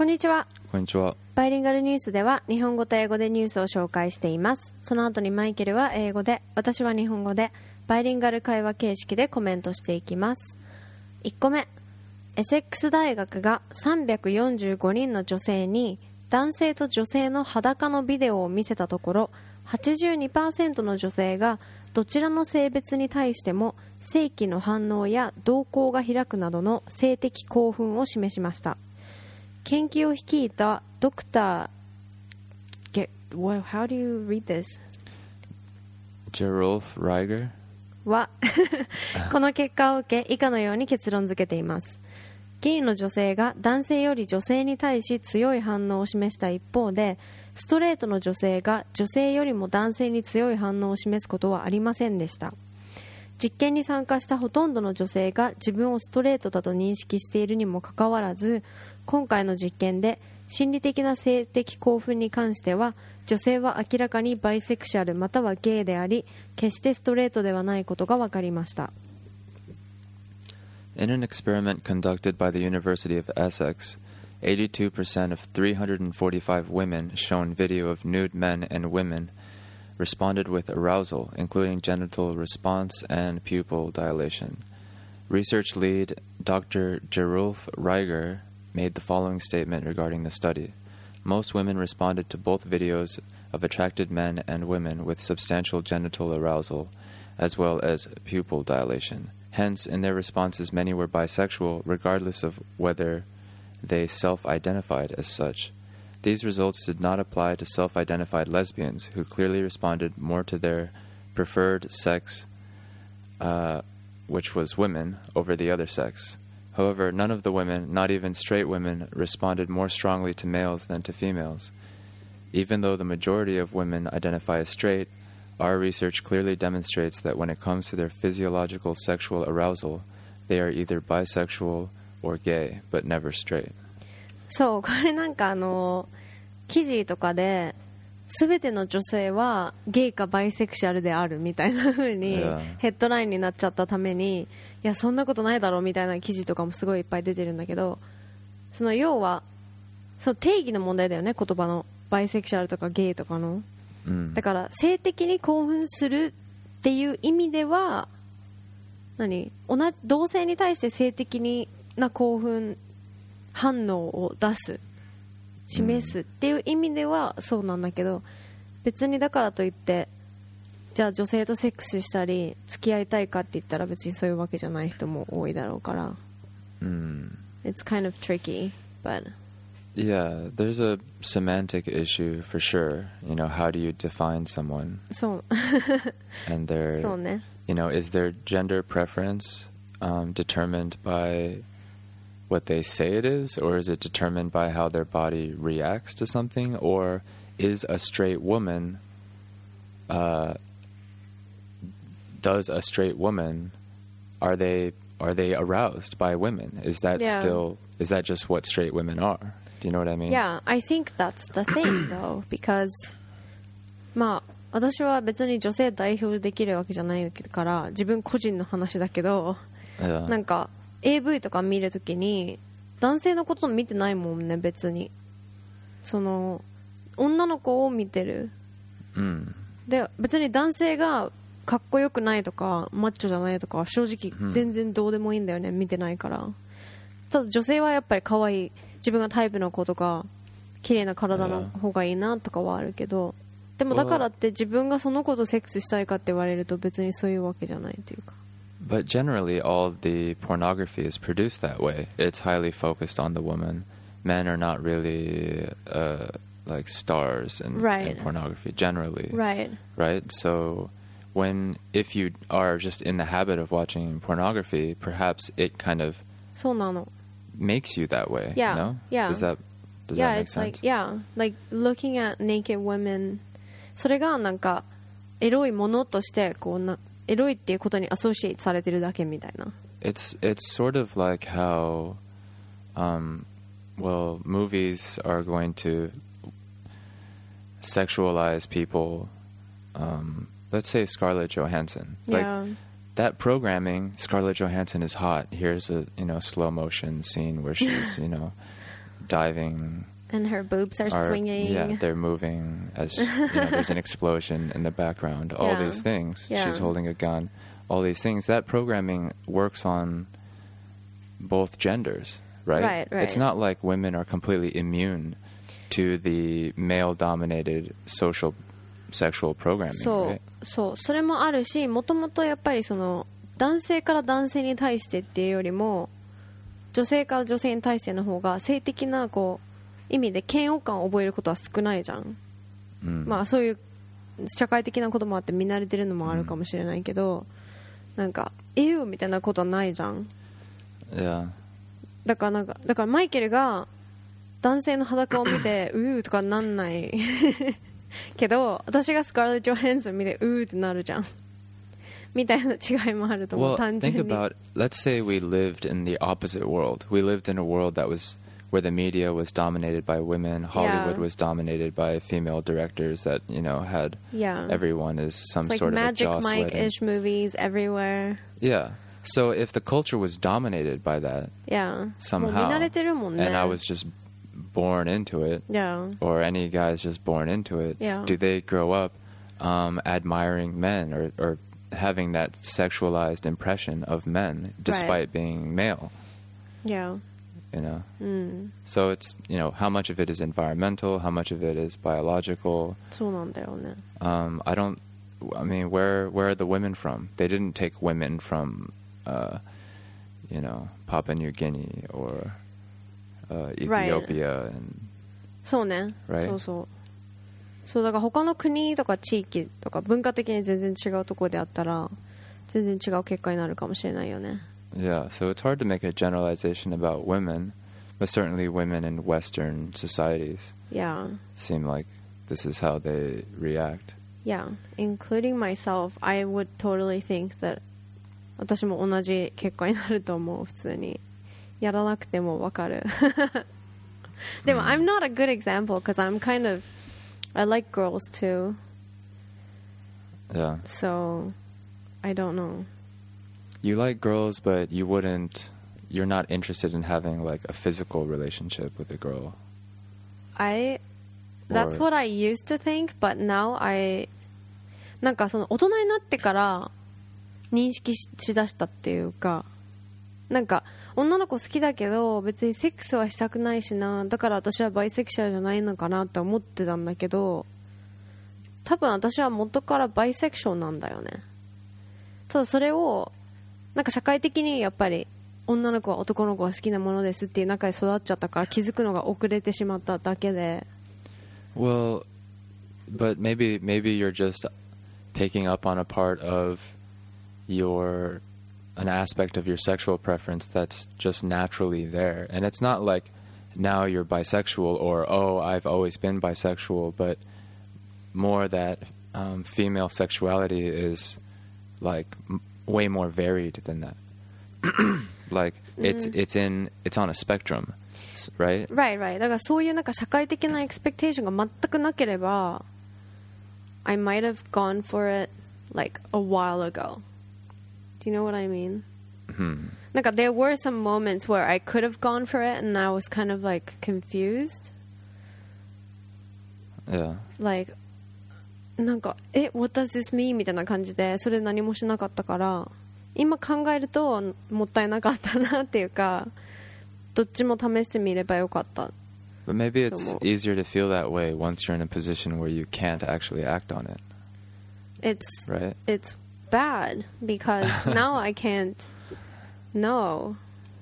こんにちは。 こんにちは。 バイリンガルニュースでは日本語と英語でニュースを紹介しています。その後にマイケルは英語で、私は日本語でバイリンガル会話形式でコメントしていきます。1個目、エセックス大学が345人の女性に男性と女性の裸のビデオを見せたところ、82% の女性がどちらの性別に対しても性器の反応や瞳孔が開くなどの性的興奮を示しました。研究を率いたドクター、How do you read this? Gerolf Reiger はこの結果を受け以下のように結論付けています。ゲイの女性が男性より女性に対し強い反応を示した一方で、ストレートの女性が女性よりも男性に強い反応を示すことはありませんでした。実験に参加したほとんどの女性が自分をストレートだと認識しているにもかかわらず、今回の実験で心理的な性的興奮に関しては女性は明らかにバイセクシャルまたはゲイであり、決してストレートではないことが分かりました。 In an experiment conducted by the University of Essex, 82% of 345 women shown video of nude men and women responded with arousal, including genital response and pupil dilation. Research lead Dr. Gerolf Reiger made the following statement regarding the study. Most women responded to both videos of attracted men and women with substantial genital arousal, as well as pupil dilation. Hence, in their responses, many were bisexual, regardless of whether they self-identified as such. These results did not apply to self-identified lesbians, who clearly responded more to their preferred sex, which was women, over the other sex. However, none of the women, not even straight women, responded more strongly to males than to females. Even though the majority of women identify as straight, our research clearly demonstrates that when it comes to their physiological sexual arousal, they are either bisexual or gay, but never straight. そう、これなんか記事とかで全ての女性はゲイかバイセクシャルであるみたいな風にヘッドラインになっちゃったために、いやそんなことないだろうみたいな記事とかもすごいいっぱい出てるんだけど、その要はその定義の問題だよね、言葉のバイセクシャルとかゲイとかの、だから性的に興奮するっていう意味では同性に対して性的な興奮反応を示すっていう意味ではそうなんだけど、別にだからといってじゃあ女性とセックスしたり付き合いたいかって言ったら別にそういうわけじゃない人も多いだろうから、It's kind of tricky, but Yeah, there's a semantic issue for sure. You know, how do you define someone? そう and their そうね。 You know, is their gender preference determined by what they say it is, or is it determined by how their body reacts to something, or is a straight woman does a straight woman are they aroused by women? Is that just what straight women are? Do you know what I mean? Yeah, I think that's the thing though, because まあ私は別に女性代表できるわけじゃないから自分個人の話だけど、なんか AV とか見るときに男性のこと見てないもんね、別にその女の子を見てる、で別に男性がかっこよくないとかマッチョじゃないとか正直全然どうでもいいんだよね、見てないから。ただ女性はやっぱり可愛い自分がタイプの子とか綺麗な体の方がいいなとかはあるけど、でもだからって自分がその子とセックスしたいかって言われると別にそういうわけじゃないっていうか。 But generally, all of the pornography is produced that way. It's highly focused on the woman. Men are not really like stars in pornography, generally. Right? So, if you are just in the habit of watching pornography, perhaps it kind of そうなの makes you that way. Yeah. No? Yeah. Does that make sense? Like looking at naked women. それがなんかエロいものとしてこうエロいっていうことにアソシエイトされてるだけみたいな。 It's sort of like how, movies are going to sexualize people. Let's say Scarlett Johansson. Like that programming, Scarlett Johansson is hot. Here's a slow motion scene where she's diving. And her boobs are swinging. Yeah, they're moving as there's an explosion in the background. All these things. Yeah. She's holding a gun. All these things. That programming works on both genders, right? Right. It's not like women are completely immune to the male-dominated social sexual programming. そう、それもあるし、もともとやっぱりその男性から男性に対してっていうよりも、女性から女性に対しての方が性的なこう意味で嫌悪感を覚えることは少ないじゃん、まあそういう社会的なこともあって見慣れてるのもあるかもしれないけど、なんかみたいなことはないじゃん。だからマイケルが男性の裸を見てとかなんないけど、私がスカーレット・ジョハンソン見てってなるじゃんみたいな違いもあると思う。単純に。 Think about, let's say we lived in the opposite world. We lived in a world that was where the media was dominated by women, Hollywood was dominated by female directors that, had everyone as some sort of a Joss Magic Mike-ish movies everywhere. Yeah. So if the culture was dominated by that somehow, and I was just born into it, or any guy's just born into it, do they grow up admiring men or having that sexualized impression of men despite being male? So it's, how much of it is environmental, how much of it is biological. そうなんだよね。 I mean, where are the women from? They didn't take women from, Papua New Guinea or Ethiopia. And, そうね。そうだから他の国とか地域とか文化的に全然違うところであったら全然違う結果になるかもしれないよね。 Yeah, so it's hard to make a generalization about women, but certainly women in Western societies seem like this is how they react. Yeah, including myself, I would totally think that 私も同じ結果になると思う。普通にやらなくてもわかる。でも、I'm not a good example because I'm kind of I like girls too. Yeah. So, I don't know. You like girls, but you're not interested in having like a physical relationship with a girl. That's what I used to think, but now なんかその大人になってから認識しだしたっていうか、なんか女の子好きだけど別にセックスはしたくないしな、だから私はバイセクシャルじゃないのかなって思ってたんだけど、多分私は元からバイセクションなんだよね。ただそれをなんか社会的にやっぱり女の子は男の子が好きなものですっていう中で育っちゃったから気づくのが遅れてしまっただけで。 Well, but maybe you're just picking up on a part of an aspect of your sexual preference that's just naturally there. And it's not like now you're bisexual or, I've always been bisexual, but more that female sexuality is like way more varied than that. Like it's on a spectrum, right? Right. だからそういうなんか社会的なエクスペクテーションが全くなければ I might have gone for it like a while ago. Do you know what I mean? なんか there were some moments where I could have gone for it and I was kind of like confused. Yeah. Like なんかwhat does this mean? みたいな感じでそれ何もしなかったから今考えるともったいなかったなっていうかどっちも試してみればよかった。 But maybe it's easier to feel that way once you're in a position where you can't actually act on it. It's bad because now I can't know,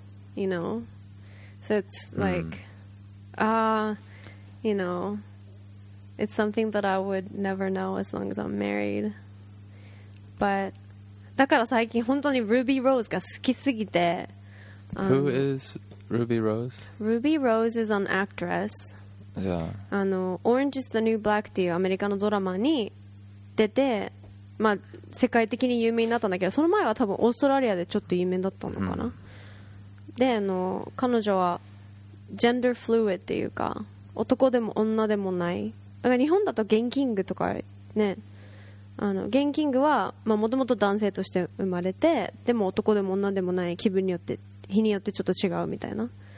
So it's like, it's something that I would never know as long as I'm married. But だから最近本当に Ruby Rose が好きすぎて。 Who is Ruby Rose? Ruby Rose is an actress. Yeah. Orange is the New Black っていうアメリカのドラマに出て、まあ世界的に有名になったんだけど、その前は多分オーストラリアでちょっと有名だったのかな。で、彼女はジェンダーフルイッドっていうか、男でも女でもない。だから日本だとゲンキングとかね。ゲンキングはもともと男性として生まれてでも男でも女でもない気分によって日によってちょっと違うみたいな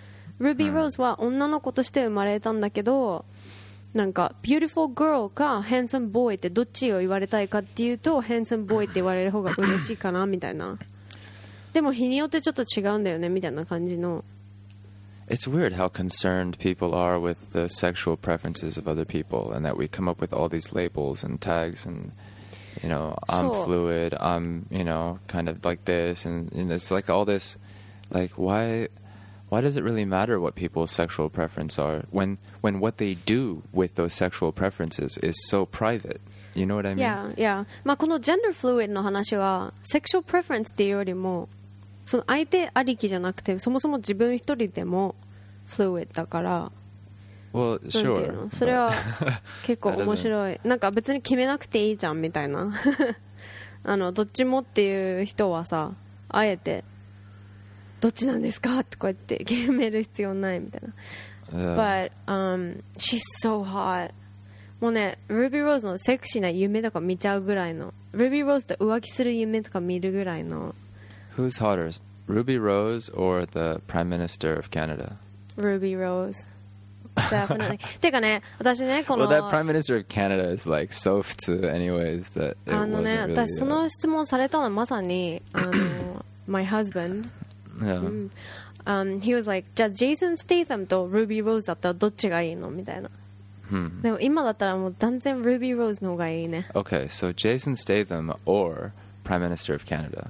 ルビー・ローズは女の子として生まれたんだけど、なんか beautiful girl か handsome boy ってどっちを言われたいかっていうと handsome boy って言われる方が嬉しいかなみたいな。でも日によってちょっと違うんだよねみたいな感じの。 It's weird how concerned people are with the sexual preferences of other people, and that we come up with all these labels and tags, and you know, I'm fluid, I'm, you know, kind of like this, and it's like all this, like why does it really matter what people's sexual preferences are when what they do with those sexual preferences is so private? You know what I mean? Yeah. まあこの gender fluid の話は sexual preference っていうよりもその相手ありきじゃなくてそもそも自分一人でも fluid だから。 Well, sure. それは結構面白い。なんか別に決めなくていいじゃんみたいなどっちもっていう人はさ、あえてどっちなんですかってこうやって決める必要ないみたいな。But she's so hot. もうね、ルビー・ローズのセクシーな夢とか見ちゃうぐらいの。ルビー・ローズと浮気する夢とか見るぐらいの。 Who's hotter, Ruby Rose or the Prime Minister of Canada? Ruby Rose.Definitely. てかね、私ね、この Well, that Prime Minister of Canada is like so 普通 anyways that it wasn't really 私その質問されたのはまさにmy husband Yeah. He was like じゃあ Jason Statham と Ruby Rose だったらどっちがいいのみたいな、でも今だったらもう断然 Ruby Rose の方がいいね。 Okay, so Jason Statham or Prime Minister of Canada?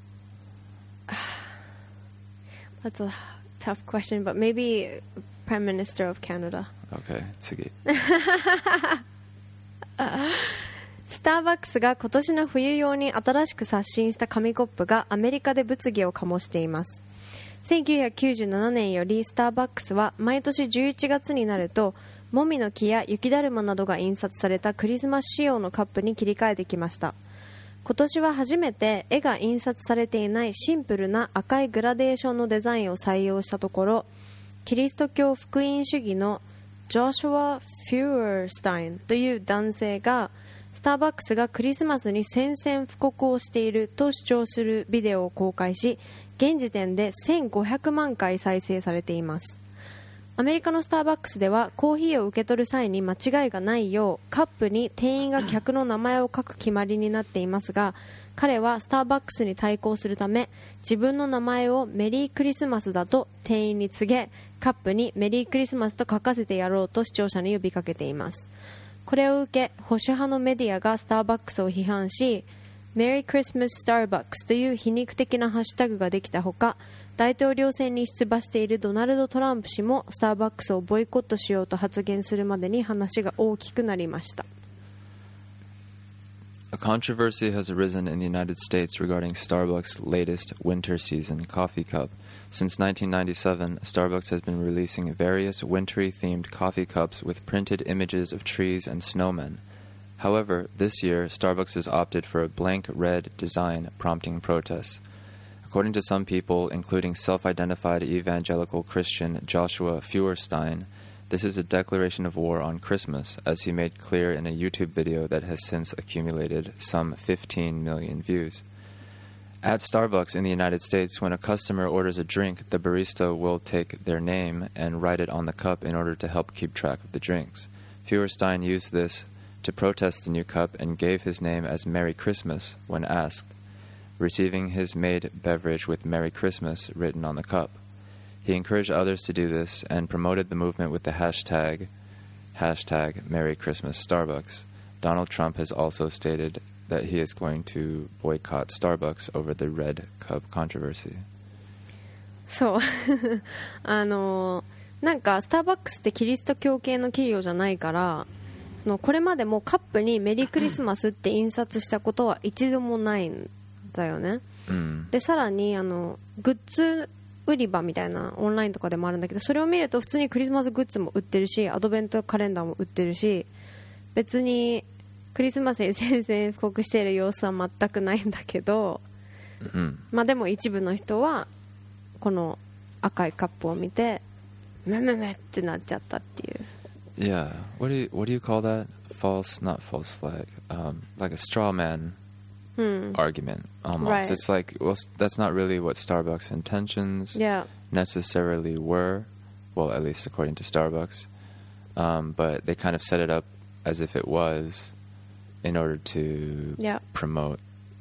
That's a tough question, but maybe Prime Minister of Canada. Okay, 次。 スターバックスが今年の冬用に新しく刷新した紙コップがアメリカで物議を醸しています。1997年よりスターバックスは毎年11月になるともみの木や雪だるまなどが印刷されたクリスマス仕様のカップに切り替えてきました。今年は初めて絵が印刷されていないシンプルな赤いグラデーションのデザインを採用したところ、キリスト教福音主義のジョシュア・フュースタインという男性がスターバックスがクリスマスに宣戦布告をしていると主張するビデオを公開し、現時点で1500万回再生されています。アメリカのスターバックスではコーヒーを受け取る際に間違いがないようカップに店員が客の名前を書く決まりになっていますが、彼はスターバックスに対抗するため自分の名前をメリークリスマスだと店員に告げ、カップにメリークリスマスと書かせてやろうと視聴者に呼びかけています。これを受け保守派のメディアがスターバックスを批判し、メリークリスマススターバックスという皮肉的なハッシュタグができたほか、大統領選に出馬しているドナルド・トランプ氏もスターバックスをボイコットしようと発言するまでに話が大きくなりました。 A controversy has arisen in the United States regarding Starbucks' latest winter season coffee cup. Since 1997, Starbucks has been releasing various wintry-themed coffee cups with printed images of trees and snowmen. However, this year, Starbucks has opted for a blank red design, prompting protests. According to some people, including self-identified evangelical Christian Joshua Feuerstein, this is a declaration of war on Christmas, as he made clear in a YouTube video that has since accumulated some 15 million views. At Starbucks in the United States, when a customer orders a drink, the barista will take their name and write it on the cup in order to help keep track of the drinks. Feuerstein used this to protest the new cup and gave his name as Merry Christmas when asked, receiving his made beverage with Merry Christmas written on the cup. He encouraged others to do this and promoted the movement with the hashtag Merry Christmas Starbucks. Donald Trump has also stated that he is going to boycott Starbucks over the red cup controversy. そうなんかスターバックスってキリスト教系の企業じゃないから、これまでもカップにメリークリスマスって印刷したことは一度もないんだよね、でさらにグッズ売り場みたいなオンラインとかでもあるんだけど、それを見ると普通にクリスマスグッズも売ってるし、アドベントカレンダーも売ってるし、別にクリスマスに宣戦布告している様子は全くないんだけど、まあでも一部の人はこの赤いカップを見てめめめってなっちゃったっていう。 Yeah, what do you call that? Not false flag. Like a straw man argument almost. Right. It's like, well, that's not really what Starbucks' intentions necessarily were. well, at least according to Starbucks. But they kind of set it up as if it was in order to promote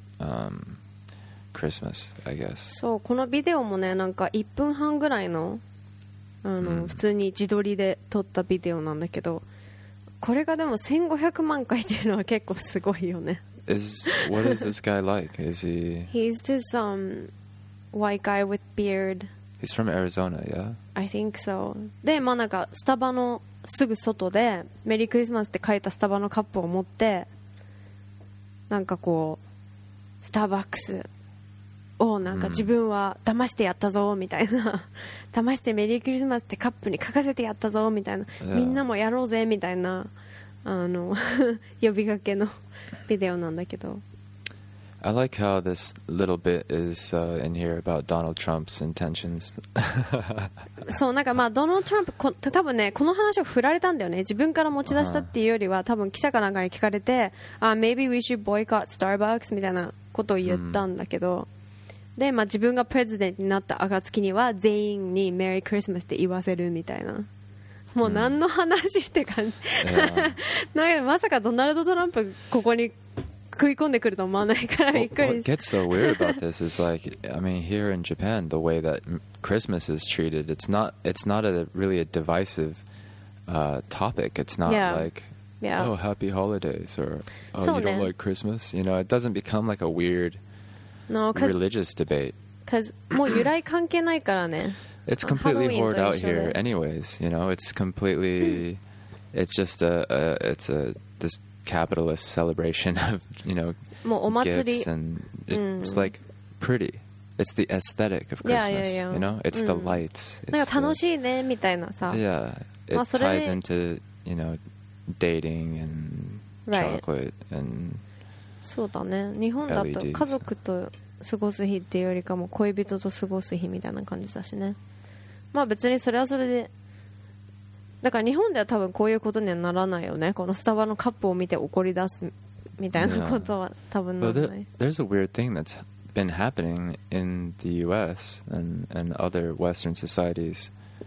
Christmas, I guess. そう、このビデオもね、なんか1分半ぐらいの普通に自撮りで撮ったビデオなんだけど、これがでも1500万回っていうのは結構すごいよね。 What is this guy like? Is he? He's this white guy with beard. He's from Arizona, yeah? I think so. で、まあなんかスタバのすぐ外でメリークリスマスって書いたスタバのカップを持って、なんかこうスターバックスをなんか自分は騙してやったぞみたいな、騙してメリークリスマスってカップに書かせてやったぞみたいな、みんなもやろうぜみたいな呼びかけのビデオなんだけど。 I like how this little bit is in here about Donald Trump's intentions. そうなんかまあドナルド・トランプ多分ねこの話を振られたんだよね。自分から持ち出したっていうよりは多分記者かなんかに聞かれて、maybe we should boycott Starbucks みたいなことを言ったんだけど、でまあ自分がプレジデントになった暁には全員にメリークリスマスって言わせるみたいな。もう何の話って感じ。なんかまさかドナルド・トランプここに食い込んでくると思わないからびっくり。 What gets so weird about this is like, I mean, here in Japan, the way that Christmas is treated, it's not really a divisive topic. It's not like, oh, happy holidays, or oh, you don't like Christmas. You know, it doesn't become like a weird religious debate. Because もう由来関係ないからね。 It's completely whored out here, anyways. You know, it's completely. It's just this capitalist celebration of gifts, and it's like pretty. It's the aesthetic of Christmas. You know, it's the lights. なんか楽しいねみたいなさ。 Yeah, it ties into dating and chocolate and. そうだね。日本だと家族と過ごす日っていうよりかも恋人と過ごす日みたいな感じだしね。まあ別にそれはそれでだから日本では多分こういうことにはならないよね。このスタバのカップを見て怒り出すみたいなことは多分ならない。 There's a weird thing that's been happening in the U.S. and other Western societies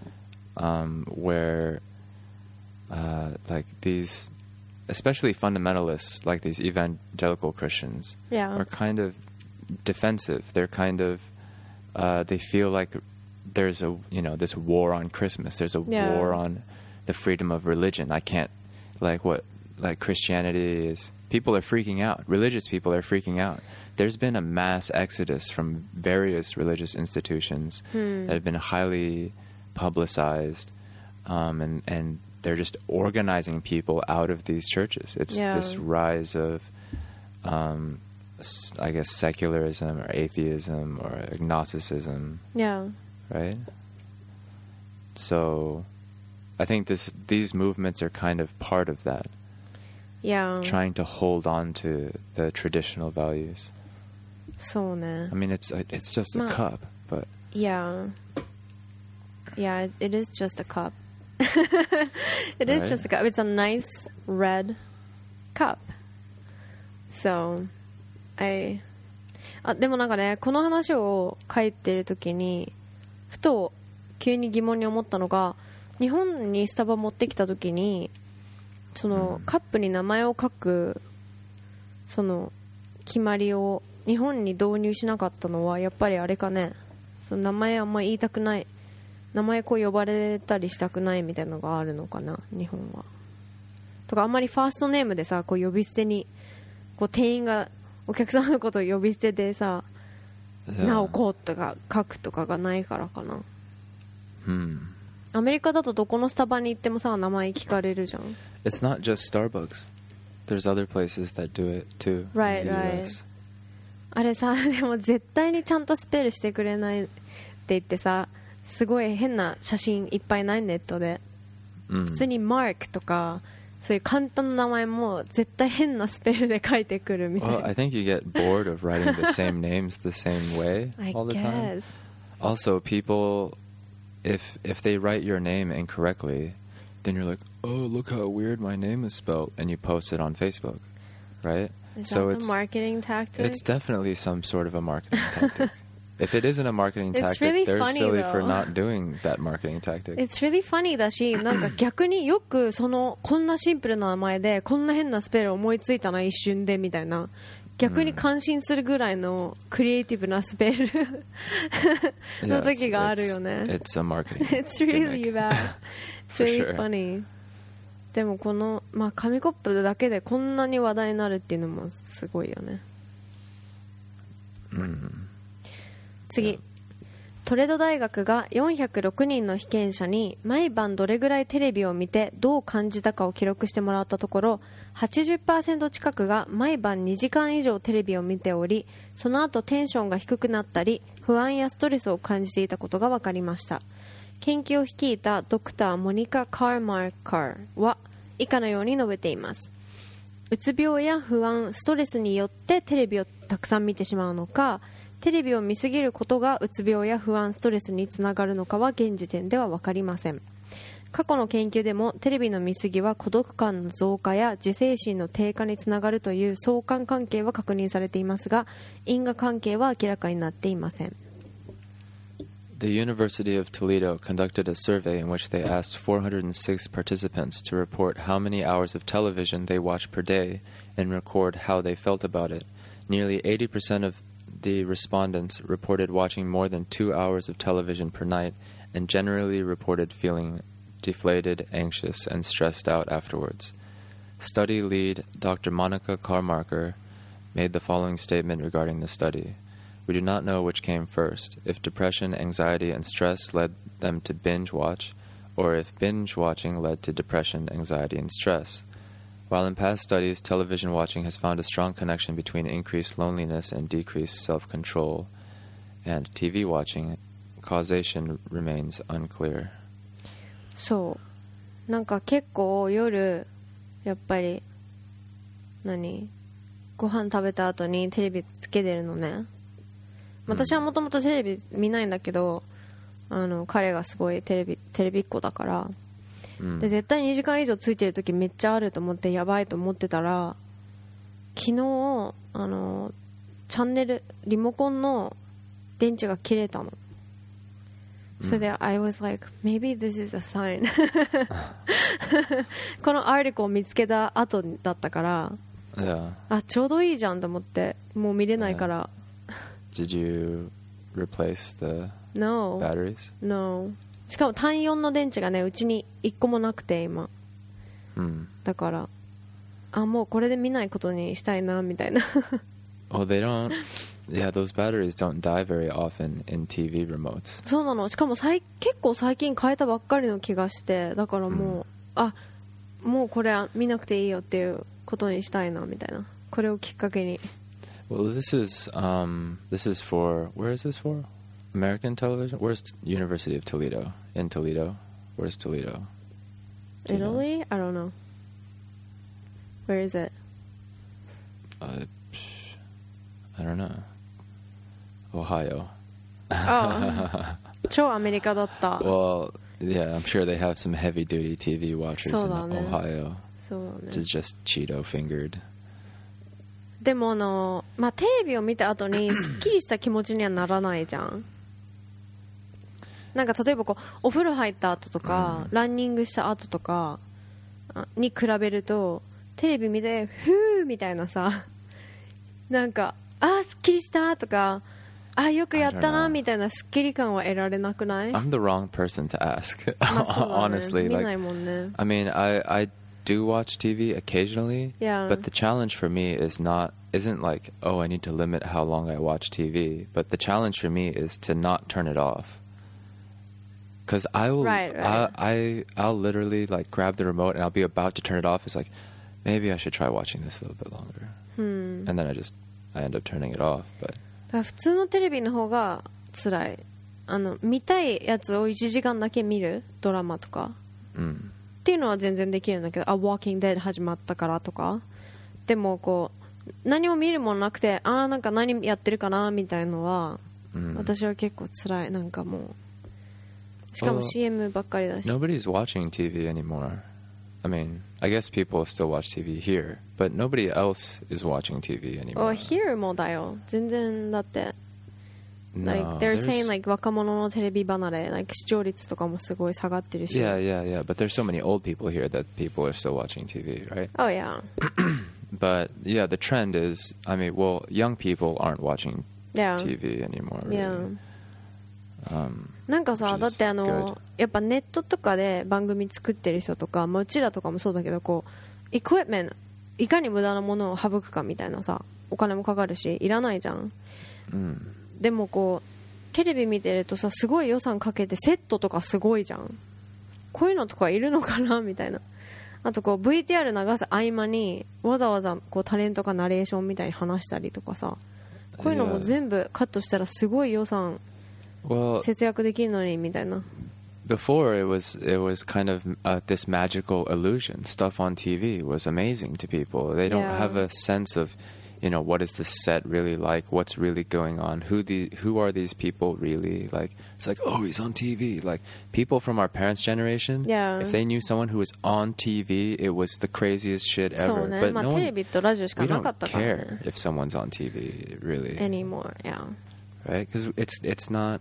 where like these especially fundamentalists like these evangelical Christians are kind of defensive. They're kind of they feel like there's a this war on Christmas. There's a war on the freedom of religion. I can't like Christianity is. People are freaking out. Religious people are freaking out. There's been a mass exodus from various religious institutions that have been highly publicized, and they're just organizing people out of these churches. It's this rise of I guess secularism or atheism or agnosticism. Yeah. Right? So I think these movements are kind of part of that. Yeah. Trying to hold on to the traditional values. そうね。 I mean, it's just a cup, but yeah, it is just a cup. It is just a cup. It's a nice red cup. So, でもなんかね、この話を書いてるときにふと急に疑問に思ったのが、日本にスタバ持ってきたときにそのカップに名前を書くその決まりを日本に導入しなかったのはやっぱりあれかね、その名前あんま言いたくない、名前こう呼ばれたりしたくないみたいなのがあるのかな、日本は。とかあんまりファーストネームでさ、こう呼び捨てにこう店員がお客さんのことを呼び捨てでさ、なおこうとか書くとかがないからかな。アメリカだとどこのスタバに行ってもさ、名前聞かれるじゃん。 It's not just Starbucks. There's other places that do it too. Right. あれさ、でも絶対にちゃんとスペルしてくれないって言ってさ、すごい変な写真いっぱいないネットで。普通にマークとかそういう簡単な名前も絶対変なスペルで書いてくるみたいな。 Well, I think you get bored of writing the same names the same way all the time. Also, people, if they write your name incorrectly, then you're like, oh, look how weird my name is spelled, and you post it on Facebook, right? Is that a marketing tactic? It's definitely some sort of a marketing tactic. If it isn't a marketing tactic, really they're funny, silly though. for not doing that marketing tactic. It's really funny だし、なんか逆によくこんなシンプルな名前でこんな変なスペル思いついたな一瞬でみたいな、逆に感心するぐらいのクリエイティブなスペルの時があるよね。 It's a marketing It's really gimmick. bad. It's really For sure. funny. でもこの、まあ、紙コップだけでこんなに話題になるっていうのもすごいよね。次、トレド大学が406人の被験者に毎晩どれぐらいテレビを見てどう感じたかを記録してもらったところ、 80% 近くが毎晩2時間以上テレビを見ており、その後テンションが低くなったり不安やストレスを感じていたことが分かりました。研究を率いたドクターモニカ・カーマーカーは以下のように述べています。うつ病や不安、ストレスによってテレビをたくさん見てしまうのか、テレビを見すぎることがうつ病や不安、ストレスにつながるのかは現時点では分かりません。過去の研究でもテレビの見過ぎは孤独感の増加や自制心の低下につながるという相関関係は確認されていますが、因果関係は明らかになっていません。 The University of Toledo conducted a survey in which they asked 406 participants to report how many hours of television they watched per day and record how they felt about it. Nearly 80% of the respondents reported watching more than 2 hours of television per night and generally reported feeling deflated, anxious, and stressed out afterwards. Study lead Dr. Monica Carmarker made the following statement regarding the study. We do not know which came first, if depression, anxiety, and stress led them to binge watch, or if binge watching led to depression, anxiety, and stress. While in past studies, television watching has found a strong connection between increased loneliness and decreased self-control, and TV watching, causation remains unclear. そう、なんか結構夜やっぱりご飯食べた後にテレビつけてるのね。私はもともとテレビ見ないんだけど、彼がすごいテレビっ子だから、で絶対2時間以上ついてる時めっちゃあると思ってやばいと思ってたら、昨日チャンネルリモコンの電池が切れたの。それで I was like maybe this is a sign このアーティクルを見つけた後だったから、あ、ちょうどいいじゃんと思って、もう見れないから。 Did you replace the No. batteries? No. しかも単4の電池がね、うちに1個もなくて今、だからもうこれで見ないことにしたいなみたいな。 Oh, they don't. Yeah, those batteries don't die very often in TV remotes. そうなの。しかも結構最近変えたばっかりの気がして、だからもう、もうこれは見なくていいよっていうことにしたいなみたいな。これをきっかけに。 Well, this is for, where is this for? American television? Where's University of Toledo? In Toledo? Where's Toledo? Italy? I don't know. Where is it? I don't know. Ohio. Oh. 超アメリカだった。 Well, yeah, I'm sure they have some heavy-duty TV watchers in Ohio. そうだね。 Which is just Cheeto-fingered. でもテレビを見た後にすっきりした気持ちにはならないじゃん。なんか例えばお風呂入った後とか、ランニングした後とかに比べると、テレビ見てふーみたいなさ、なんかすっきりしたとか、よくやったなみたいなすっきり感は得られなくない？ I'm the wrong person to ask. Honestly, 見ないもんね。 I mean, I do watch TV occasionally, but the challenge for me isn't like, oh, I need to limit how long I watch TV, but the challenge for me is to not turn it off. Because I will, I'll literally like grab the remote and I'll be about to turn it off. It's like, maybe I should try watching this a little bit longer, and then I end up turning it off. But 普通のテレビの方が辛い。見たいやつを1時間だけ見るドラマとか。っていうのは全然できるんだけど、Walking Dead 始まったからとか。でも何も見るものなくて、なんか何やってるかなみたいのは、私は結構辛い。なんかもうしかも CM ばっかりだし。 Nobody's watching TV anymore. I mean, I guess people still watch TV here, but nobody else is watching TV anymore. Here もだよ。全然だって Like they're saying like 若者のテレビ離れ like 視聴率とかもすごい下がってるし Yeah, but there's so many old people here that people are still watching TV, right? Oh yeah. But yeah, the trend is, I mean, well, young people aren't watching TV anymore, really. Yeah. なんかさ、だってやっぱネットとかで番組作ってる人とか、まあ、うちらとかもそうだけど、こうエクイプメントいかに無駄なものを省くかみたいなさ、お金もかかるしいらないじゃん、でもこうテレビ見てるとさ、すごい予算かけてセットとかすごいじゃん。こういうのとかいるのかなみたいな。あとこう VTR 流す合間にわざわざこうタレントがナレーションみたいに話したりとかさ、こういうのも全部カットしたらすごい予算節約できるのにみたいな。 Before it was kind of this magical illusion. Stuff on TV was amazing to people. They don't have a sense of, you know, what is the set really like? What's really going on? Who are these people really? Like it's like, oh, he's on TV. Like people from our parents' generation, if they knew someone who was on TV, it was the craziest shit ever. But no one, we don't care if someone's on TV really anymore. Yeah, right? Because it's not.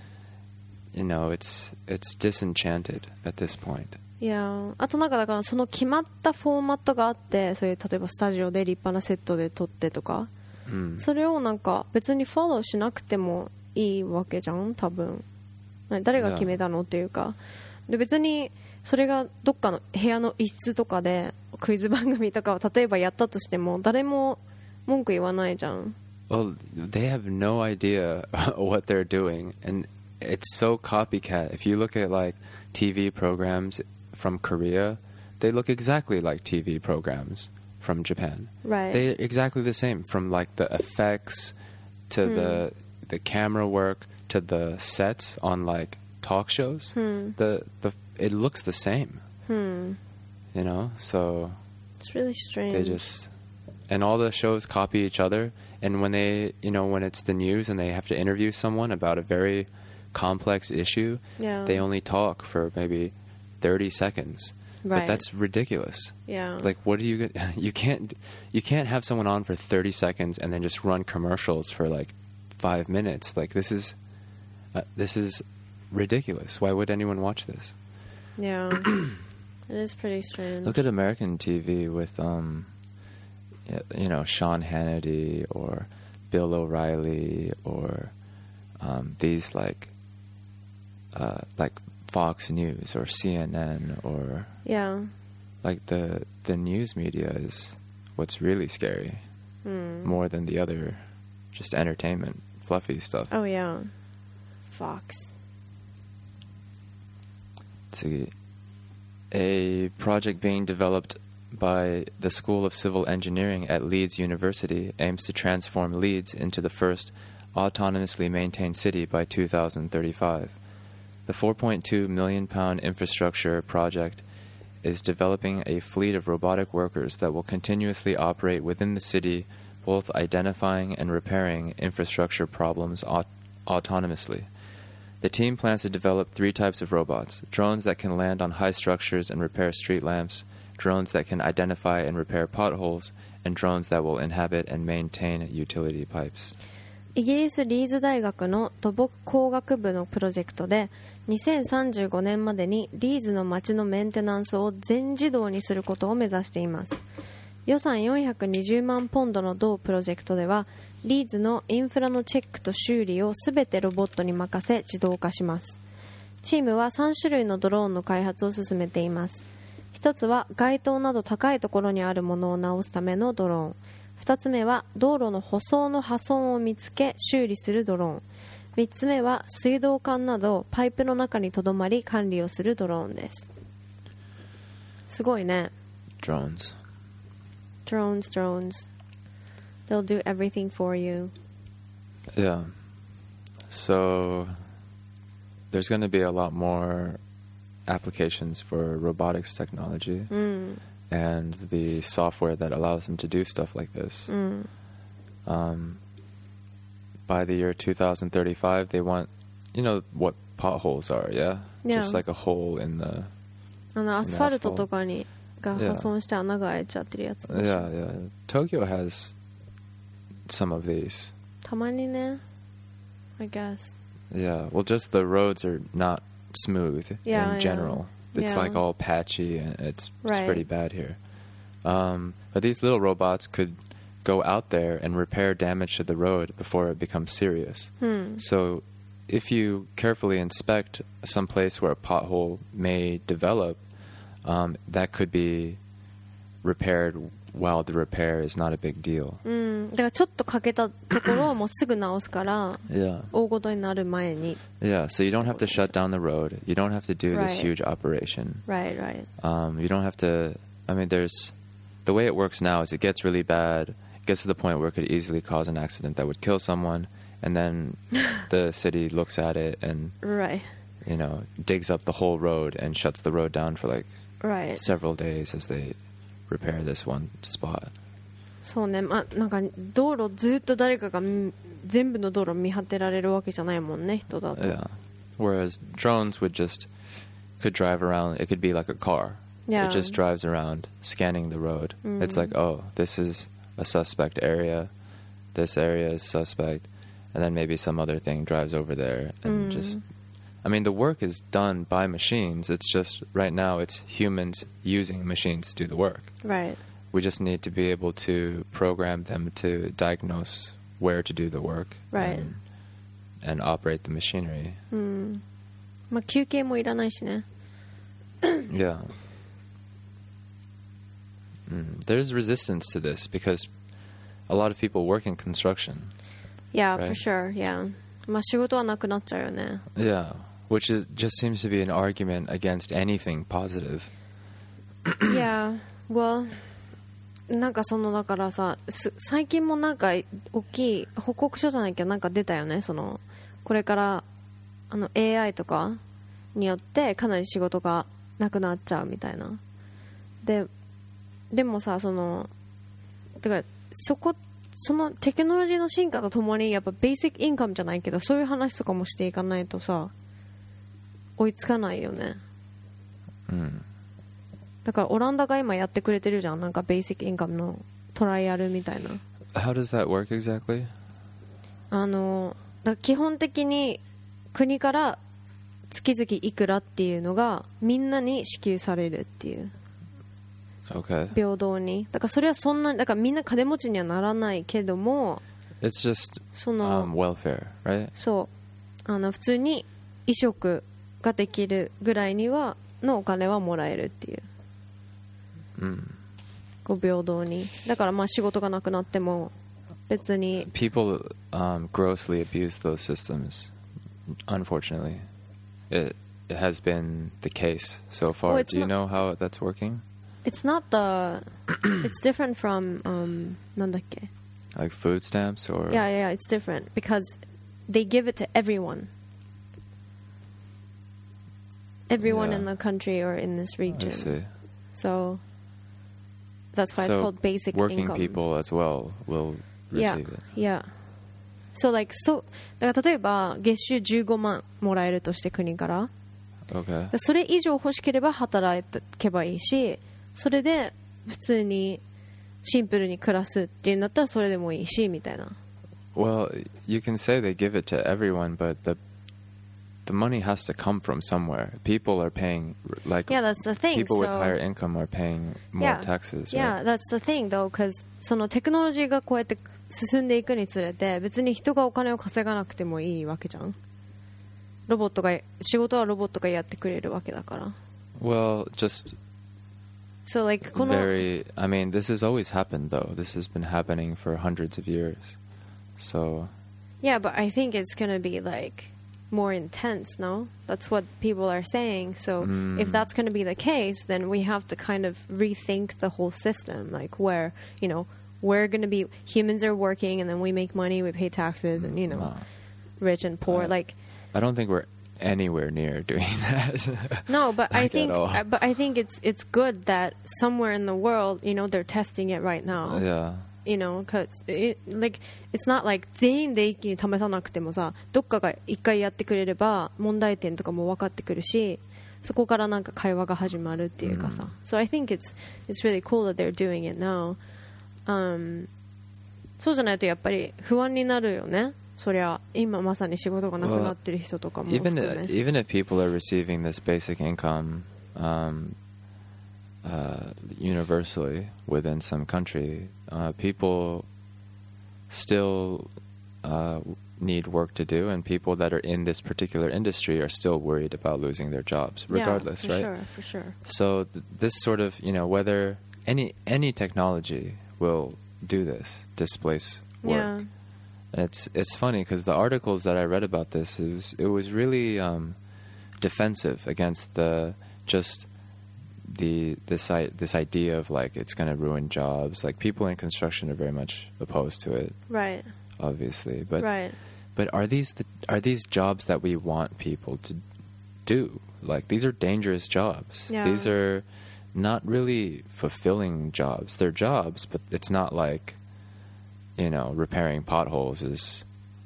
You know, it's disenchanted at this point. いや、あとなんかだからその決まったフォーマットがあって、そういう例えばスタジオで立派なセットで撮ってとか、それをなんか別にフォローしなくてもいいわけじゃん、多分。誰が決めたのっていうか、で別にそれがどっかの部屋の一室とかでクイズ番組とかを例えばやったとしても誰も文句言わないじゃん。 Well, they have no idea what they're doing, and it's so copycat. If you look at like TV programs from Korea, they look exactly like TV programs from Japan. Right. They're exactly the same, from like the effects to the camera work to the sets on like talk shows. It looks the same. You know, so it's really strange. They just, and all the shows copy each other. And when they, you know, when it's the news and they have to interview someone about a very complex issue, they only talk for maybe 30 seconds. Right. But that's ridiculous. Yeah. Like, what do you can't have someone on for 30 seconds and then just run commercials for like 5 minutes. Like this is ridiculous. Why would anyone watch this? Yeah. It is pretty strange. Look at American TV with you know, Sean Hannity or Bill O'Reilly or these like Fox News or CNN or like the news media is what's really scary, more than the other just entertainment fluffy stuff. Oh yeah, Fox. A project being developed by the School of Civil Engineering at Leeds University aims to transform Leeds into the first autonomously maintained city by 2035. The £4.2 million infrastructure project is developing a fleet of robotic workers that will continuously operate within the city, both identifying and repairing infrastructure problems autonomously. The team plans to develop 3 types of robots: drones that can land on high structures and repair street lamps, drones that can identify and repair potholes, and drones that will inhabit and maintain utility pipes. イギリスリーズ大学の土木工学部のプロジェクトで2035年までにリーズの街のメンテナンスを全自動にすることを目指しています。予算420万ポンドの同プロジェクトではリーズのインフラのチェックと修理をすべてロボットに任せ自動化します。チームは3種類のドローンの開発を進めています。一つは街灯など高いところにあるものを直すためのドローン。2つ目は道路の舗装の破損を見つけ修理するドローン。3つ目は水道管などパイプの中にとどまり管理をするドローンです。すごいね。 Drones. They'll do everything for you. Yeah. So there's going to be a lot more applications for robotics technology and the software that allows them to do stuff like this. By the year 2035, they want, you know what potholes are, yeah? Just like a hole in the アスファルトとかにが破損して穴が開いちゃってるやつ。 Yeah. Tokyo has some of these. たまにね。 I guess. Yeah, well, just the roads are not smooth in general. It's like all patchy, and it's pretty bad here. But these little robots could go out there and repair damage to the road before it becomes serious. So if you carefully inspect some place where a pothole may develop, that could be repaired while the repair is not a big deal. だからちょっと欠けたところをもうすぐ直すから、大ごとになる前に。 Yeah, so you don't have to shut down the road. You don't have to do this huge operation. Right. You don't have to. I mean, the way it works now is it gets really bad. It gets to the point where it could easily cause an accident that would kill someone, and then the city looks at it and digs up the whole road and shuts the road down for like several days as they repair this one spot. そうね、なんか道路ずっと誰かが全部の道路見張ってられるわけじゃないもんね、人だと。 Yeah. Whereas drones could drive around. It could be like a car. Yeah. It just drives around scanning the road. It's like, oh, this is a suspect area. This area is suspect. And then maybe some other thing drives over there and just... I mean, the work is done by machines. It's just, right now, it's humans using machines to do the work. Right. We just need to be able to program them to diagnose where to do the work. Right. And operate the machinery. まあ休憩もいらないしね。 Yeah. There's resistance to this because a lot of people work in construction. Yeah, right? For sure. Yeah. まあ仕事はなくなっちゃうよね。 Yeah, which just seems to be an argument against anything positive. Yeah, well, なんかだからさ、最近もなんか大きい報告書じゃないけどなんか出たよね。これからAI とかによってかなり仕事がなくなっちゃうみたいな。でもさ、だからそのテクノロジーの進化とともにやっぱベーシックインカムじゃないけどそういう話とかもしていかないとさ追いつかないよね。だからオランダが今やってくれてるじゃん、なんかベーシックインカムのトライアルみたいな。 How does that work exactly? だ基本的に国から月々いくらっていうのがみんなに支給されるっていう。 Okay. 平等に。だからそれはそんなだからみんな金持ちにはならないけども。 It's just welfare, right? そう普通に衣食ができるぐらいにはのお金はもらえるっていう。こう平等に。だからまあ仕事がなくなっても別に。 People grossly abuse those systems. Unfortunately, it has been the case so far. Do you know how that's working? It's not it's different from なんだっけ? Like food stamps or Yeah, it's different because they give it to everyone in the country or in this region. I see. So that's why it's called basic working income. Working people as well will receive it. Yeah. So だから例えば月収15万もらえるとして国から。 Okay. それ以上欲しければ働けばいいし。それで普通にシンプルに暮らすっていうんだったらそれでもいいしみたいな。 Well, you can say they give it to everyone, but the money has to come from somewhere. People are paying that's the thing. People with higher income are paying more taxes. Right? Yeah, that's the thing though, because そのテクノロジーがこうやって進んでいくにつれて別に人がお金を稼がなくてもいいわけじゃん。仕事はロボットがやってくれるわけだから。 Well, just. So I mean, this has always happened, though. This has been happening for hundreds of years. So. Yeah, but I think it's going to be more intense, no? That's what people are saying. So if that's going to be the case, then we have to kind of rethink the whole system, where, we're going to be, humans are working and then we make money, we pay taxes and, rich and poor. I don't think we're anywhere near doing that. No, but I think it's good that somewhere in the world, they're testing it right now. Yeah. Because it's not like 全員で一気に試さなくてもさ、どっかが一回やってくれれば問題点とかも分かってくるし、そこからなんか会話が始まるっていうかさ。So I think it's really cool that they're doing it now. そうじゃないとやっぱり不安になるよね。 そりゃ今まさに仕事がなくなってる人とかも含め。 Even if people are receiving this basic income universally within some country, people still need work to do, and people that are in this particular industry are still worried about losing their jobs, regardless, yeah, right? For sure. So this sort of, whether any technology will do this, displace work. Yeah. And it's funny because the articles that I read about this, it was really defensive against this idea of like it's going to ruin jobs. Like people in construction are very much opposed to it, right? Obviously, but right. But are these jobs that we want people to do? Like these are dangerous jobs. Yeah. These are not really fulfilling jobs. They're jobs, but it's not like, repairing potholes is,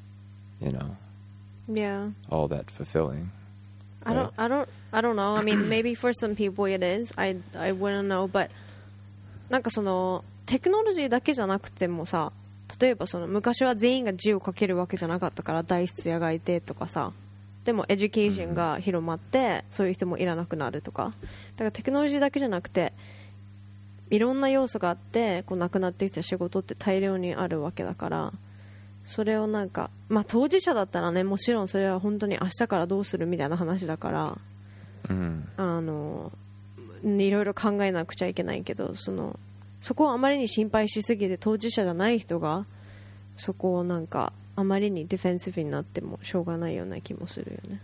yeah, all that fulfilling. Right? I don't know. I mean, maybe for some people it is. I wouldn't know. But なんかそのテクノロジーだけじゃなくてもさ、例えばその昔は全員が字を書けるわけじゃなかったから代筆屋がいてとかさ、でもエデュケーションが広まってそういう人もいらなくなるとか、だからテクノロジーだけじゃなくていろんな要素があってこうなくなってきた仕事って大量にあるわけだから、それをなんか当事者だったらね、もちろんそれは本当に明日からどうするみたいな話だから、いろいろ考えなくちゃいけないけど、そこをあまりに心配しすぎて当事者じゃない人がそこをなんかあまりにディフェンシブになってもしょうがないような気もするよね。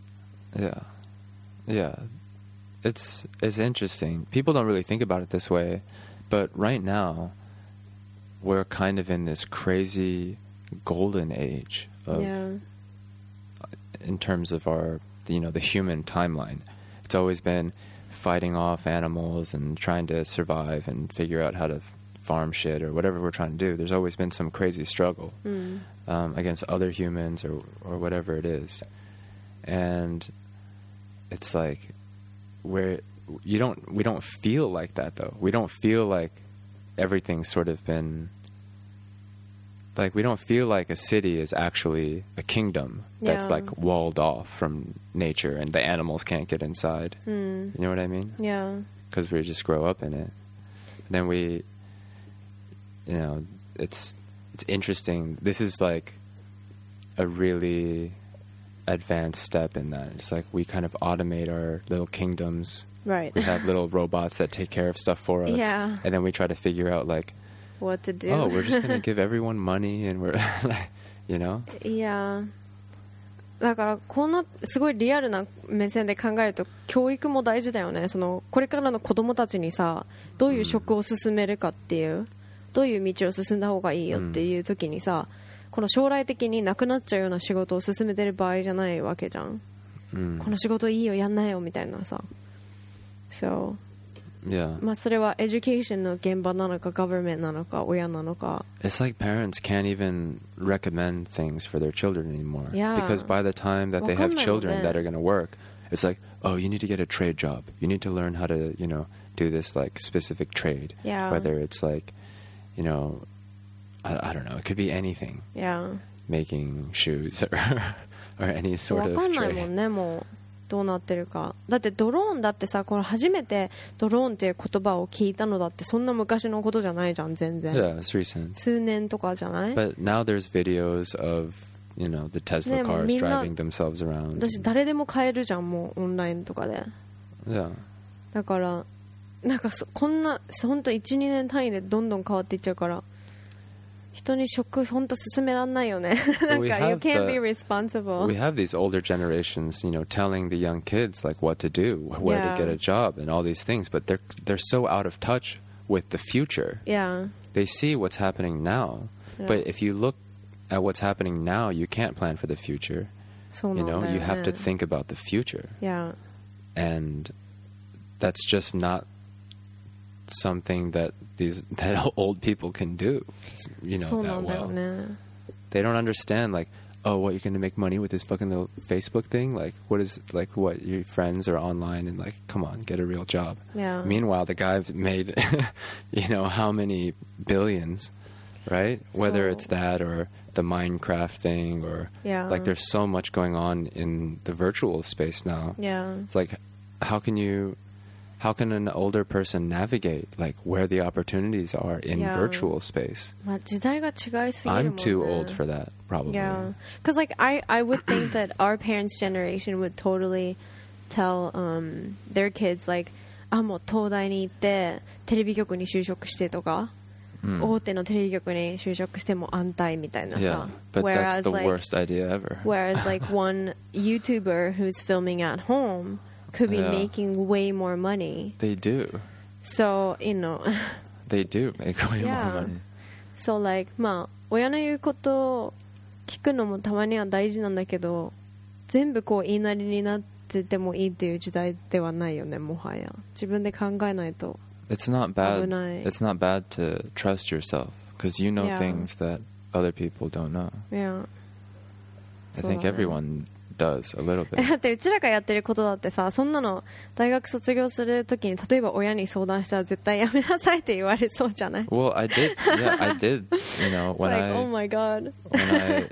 Yeah. It's interesting. People don't really think about it this way, but right now we're kind of in this crazy golden age of, in terms of our, the human timeline. It's always been fighting off animals and trying to survive and figure out how to farm shit or whatever we're trying to do. There's always been some crazy struggle against other humans or whatever it is. And it's like we don't feel like that though. We don't feel like everything's sort of been like, we don't feel like a city is actually a kingdom that's like walled off from nature and the animals can't get inside. You know what I mean? Yeah. Because we just grow up in it. Then we, it's interesting. This is like a really advanced step in that. It's like we kind of automate our little kingdoms. Right. We have little robots that take care of stuff for us. Yeah. And then we try to figure out like, what to do. Oh, we're just going to give everyone money and we're, いやだからこんなすごいリアルな目線で考えると教育も大事だよね。これからの子供たちにさ、どういう職を進めるかっていう、どういう道を進んだ方がいいよっていう時にさ、この将来的になくなっちゃうような仕事を進めてる場合じゃないわけじゃん。この仕事いいよやんないよみたいなさ。So Yeah. それはエデュケーションの現場なのか、government なのか、親なのか。 It's like parents can't even recommend things for their children anymore. Yeah. Because by the time that they have children that are going to work, it's like, oh, you need to get a trade job. You need to learn how to, do this like specific trade. Yeah. Whether it's like, I don't know. It could be anything. Yeah. Making shoes or any sort of trade. わかんないもんね、もう。どうなってるか。だってドローンだってさ、これ初めてドローンっていう言葉を聞いたのだってそんな昔のことじゃないじゃん、全然。 Yeah, it's recent. 数年とかじゃない？ But now there's videos of, the Tesla cars driving themselves around. 私誰でも買えるじゃん、もうオンラインとかで。 Yeah. だからなんかこんな本当1、2年単位でどんどん変わっていっちゃうから。人に職本当進めらんないよね。なんか you can't be responsible. We have these older generations, telling the young kids like what to do, where to get a job, and all these things. But they're so out of touch with the future. Yeah. They see what's happening now, but if you look at what's happening now, you can't plan for the future. You have to think about the future. Yeah. And that's just not something that old people can do, that well. They don't understand like, oh, what, you're going to make money with this fucking little Facebook thing? Like, what, your friends are online and like, come on, get a real job. Yeah. Meanwhile, the guy made, how many billions, right? Whether it's that or the Minecraft thing, or like there's so much going on in the virtual space now. It's like how can an older person navigate like where the opportunities are in virtual space? まあ時代が違いすぎるもんね。 I'm too old for that, probably. Yeah, because like I would think that our parents' generation would totally tell their kids like もう東大に行ってテレビ局に就職してとか、大手のテレビ局に就職しても安泰みたいなさ。 But that's the worst idea ever. Whereas like one YouTuber who's filming at home could be making way more money. They do. So, you know. They do make way more money. So like まあ親の言うことを聞くのもたまには大事なんだけど、全部こう言いなりになっててもいいっていう時代ではないよね、もはや。自分で考えないと。 It's not bad. It's not bad to trust yourself because you know things that other people don't know. Yeah. I think everyone does a little bit. だってうちらがやってることだってさ、そんなの大学卒業するときに例えば親に相談したら絶対やめなさいって言われそうじゃない？ Well, I did. Yeah, I did. You know, when like, oh my god. When I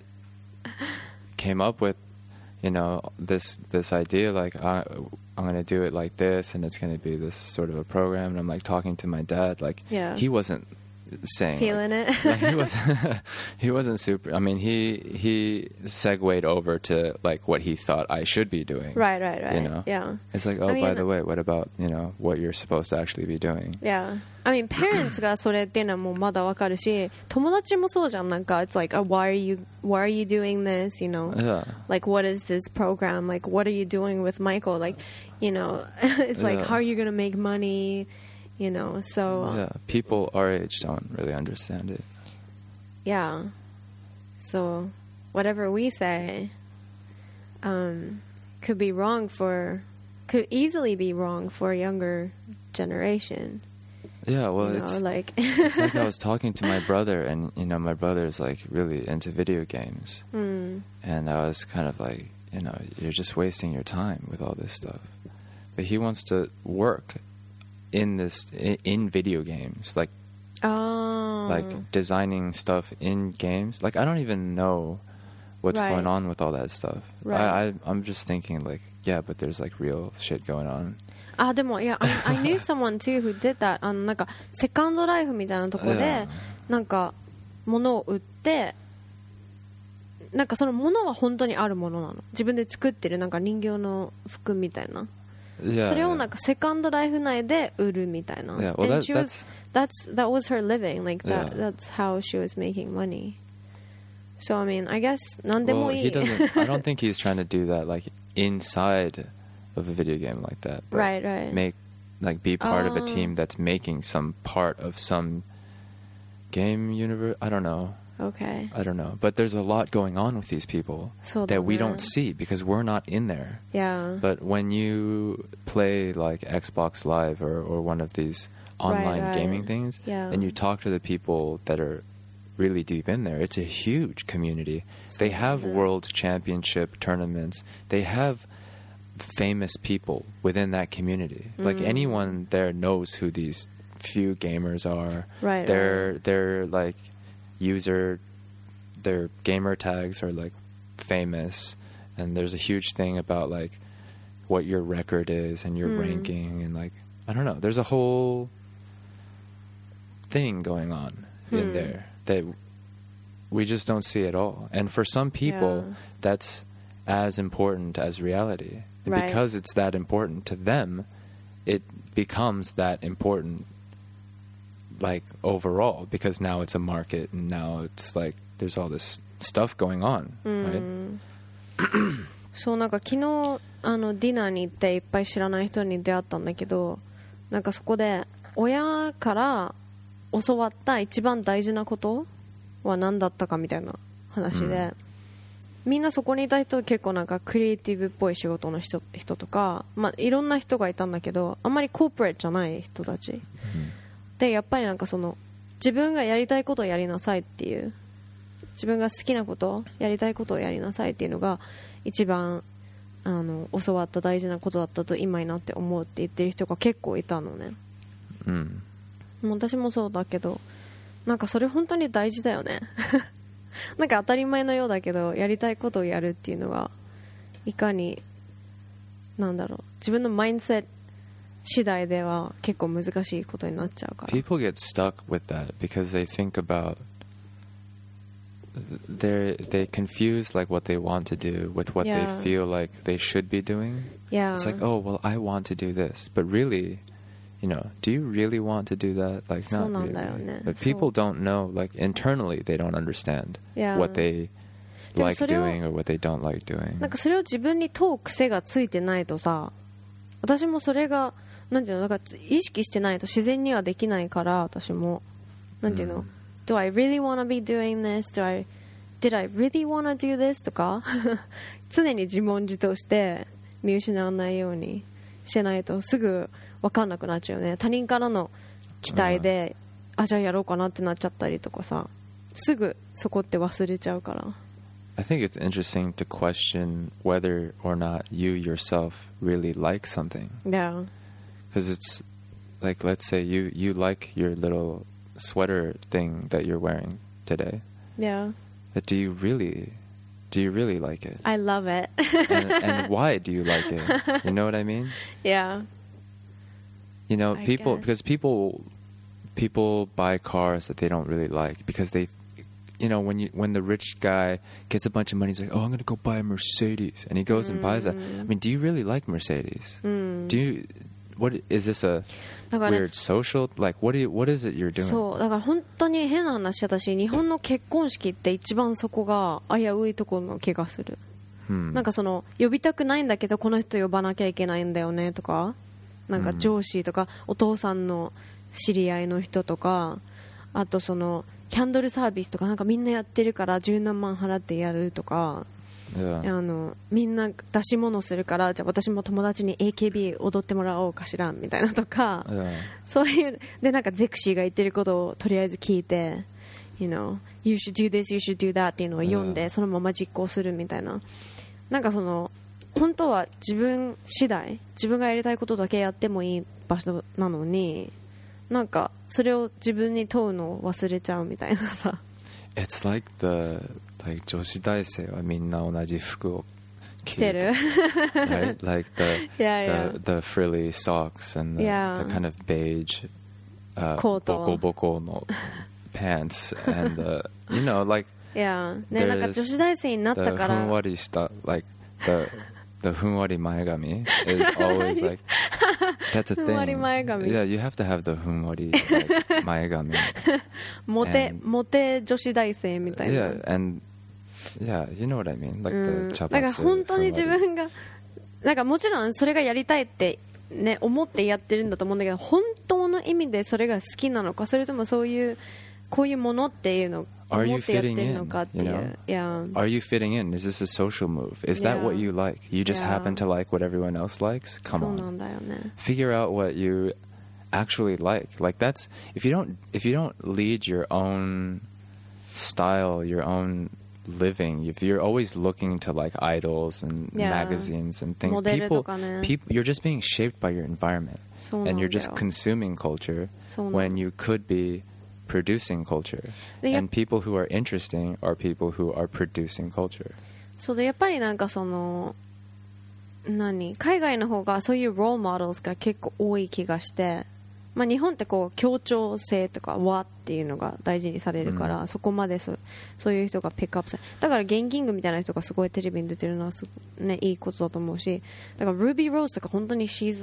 came up with, you know, this idea, like I'm going to do it like this, and it's going to be this sort of a program, and I'm like talking to my dad, like he wasn't saying feeling like, it. he wasn't super. I mean, he segued over to like what he thought I should be doing. Right. You know, it's like, oh, by the way, what about, you know, what you're supposed to actually be doing? Yeah. I mean, parents がそれっていうのはもうまだわかるし、友達もそうじゃん。なんか it's like, why are you doing this? You know, like what is this program? Like what are you doing with Michael? Like, you know, it's like how are you gonna make money? You know, so people our age don't really understand it. Yeah. So whatever we say could easily be wrong for a younger generation. Yeah, well, it's like I was talking to my brother, and you know, my brother is like really into video games, and I was kind of like, you know, you're just wasting your time with all this stuff. But he wants to work in video games, like designing stuff in games. Like I don't even know what's going on with all that stuff. I'm just thinking like, yeah, but there's like real shit going on. でもいや I knew someone too who did that. なんかセカンドライフみたいなところでなんか物を売って、なんかその物は本当にあるものなの。自分で作ってるなんか人形の服みたいな。それをなんかセカンドライフ内で売るみたいな。 Yeah, well, that was her living. Like that's how she was making money. So I mean, I guess 何でもいい。 I don't think he's trying to do that like inside of a video game like that. Right. Be part of a team that's making some part of some game universe. I don't know. Okay. I don't know. But there's a lot going on with these people that we don't see because we're not in there. Yeah. But when you play like Xbox Live or one of these online gaming things, and you talk to the people that are really deep in there, it's a huge community. They have world championship tournaments. They have famous people within that community. Like anyone there knows who these few gamers are. They're like their gamer tags are like famous, and there's a huge thing about like what your record is and your ranking, and like I don't know, there's a whole thing going on in there that we just don't see at all. And for some people that's as important as reality. And because it's that important to them, it becomes that important like overall, because now it's a market and now it's like there's all this stuff going on, right? そうなんか昨日ディナーに行っていっぱい知らない人に出会ったんだけど、なんかそこで親から教わった一番大事なことは何だったかみたいな話で、みんなそこにいた人結構なんかクリエイティブっぽい仕事の人とか、まあいろんな人がいたんだけど、あんまりコーポレートじゃない人たち。でやっぱりなんかその自分がやりたいことをやりなさいっていう、自分が好きなことやりたいことをやりなさいっていうのが一番教わった大事なことだったと今になって思うって言ってる人が結構いたのね。 もう私もそうだけど、なんかそれ本当に大事だよね。 なんか当たり前のようだけどやりたいことをやるっていうのがいかになんだろう自分のマインドセット次第では結構難しいことになっちゃうから。 People get stuck with that because they think about they confuse like what they want to do with what they feel like they should be doing. It's like, oh well, I want to do this, but really, you know, do you really want to do that? Like not really. Like people don't know, like internally they don't understand what they like doing or what they don't like doing. なんかそれを自分に問う癖がついてないとさ、私もそれがなんていうの、なんか意識してないと自然にはできないから、私もなんていうの、Do I really want to be doing this? Did I really want to do this? とか常に自問自答して見失わないようにしてないとすぐ分かんなくなっちゃうよね。他人からの期待で、あ、じゃあやろうかなってなっちゃったりとかさ、すぐそこって忘れちゃうから。 I think it's interesting to question whether or not you yourself really like something. Yeah. Because it's like, let's say you like your little sweater thing that you're wearing today. Yeah. But do you really like it? I love it. and why do you like it? You know what I mean? Yeah. You know, because people buy cars that they don't really like because they, you know, when the rich guy gets a bunch of money, he's like, oh, I'm going to go buy a Mercedes, and he goes and buys that. I mean, do you really like Mercedes? Do you? What is this a weird social? Like, what is it you're doing? そうだから本当に変な話だし、日本の結婚式って一番そこが危ういところの気がする。なんかその呼びたくないんだけどこの人呼ばなきゃいけないんだよねとか、なんか上司とかお父さんの知り合いの人とか、あとそのキャンドルサービスとかなんかみんなやってるから十何万払ってやるとか。みんな出し物するからじゃあ私も友達に AKB 踊ってもらおうかしらみたいなとか、そういうでなんかゼクシーが言ってることをとりあえず聞いて You should do this, you should do that っていうのを読んでそのまま実行するみたいな、なんかその本当は自分次第、自分がやりたいことだけやってもいい場所なのに、なんかそれを自分に問うのを忘れちゃうみたいなさ。 It's like女子大生はみんな同じ服を着てる right? Like the frilly socks and the kind of beige コートボコボコの pants and you know like ね、なんか女子大生になったからふんわりした like the ふんわり前髪 is always like that's a thing. ふんわり前髪 Yeah, you have to have the ふんわり、like, 前髪モテ女子大生みたいな。 Yeah, and yeah, you know what I mean, like the 茶髪。 だから本当に自分がなんかもちろんそれがやりたいってね思ってやってるんだと思うんだけど、本当の意味でそれが好きなのか、それともそういうこういうものっていうの思ってやってるのかっていう。 Are you fitting in? Is this a social move? Is that what you like? You just happen to like what everyone else likes? Come on. そうなんだよね。 Figure out what you actually like. Like that's if you don't lead your own style, your own living, if you're always looking to like idols and magazines and things, people you're just being shaped by your environment and you're just consuming culture when you could be producing culture, and people who are interesting are people who are producing culture. そうでやっぱりなんかその海外の方がそういうロールモデルが結構多い気がして、まあ、日本ってこう協調性とか和っていうのが大事にされるから、そこまでそういう人がピックアップされる。だからゲンキングみたいな人がすごいテレビに出てるのはね、いいことだと思うし、だから Ruby Rose とか本当に she's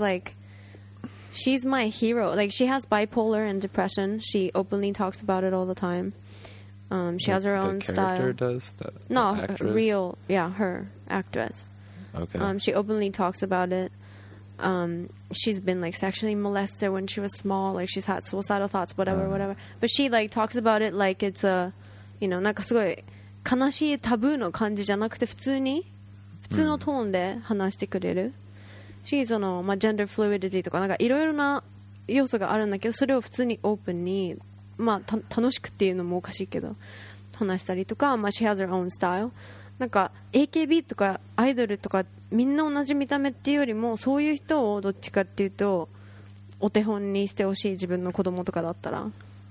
my hero. Like she has bipolar and depression. She openly talks about it all the time. She has her own style. The character does? No, real, her actress. Okay. She openly talks about it. She's been like sexually molested when she was small. Like she's had suicidal thoughts, whatever. But she like talks about it like it's a, なんかすごい悲しいタブーの感じじゃなくて普通のトーンで話してくれる。ジェンダーフルイディティとかなんかいろいろな要素があるんだけど、それを普通にオープンに、まあ、楽しくっていうのもおかしいけど話したりとか、まあ、she has her own style。 なんか AKB とかアイドルとかみんな同じ見た目っていうよりも、そういう人をどっちかっていうとお手本にしてほしい、自分の子供とかだったら。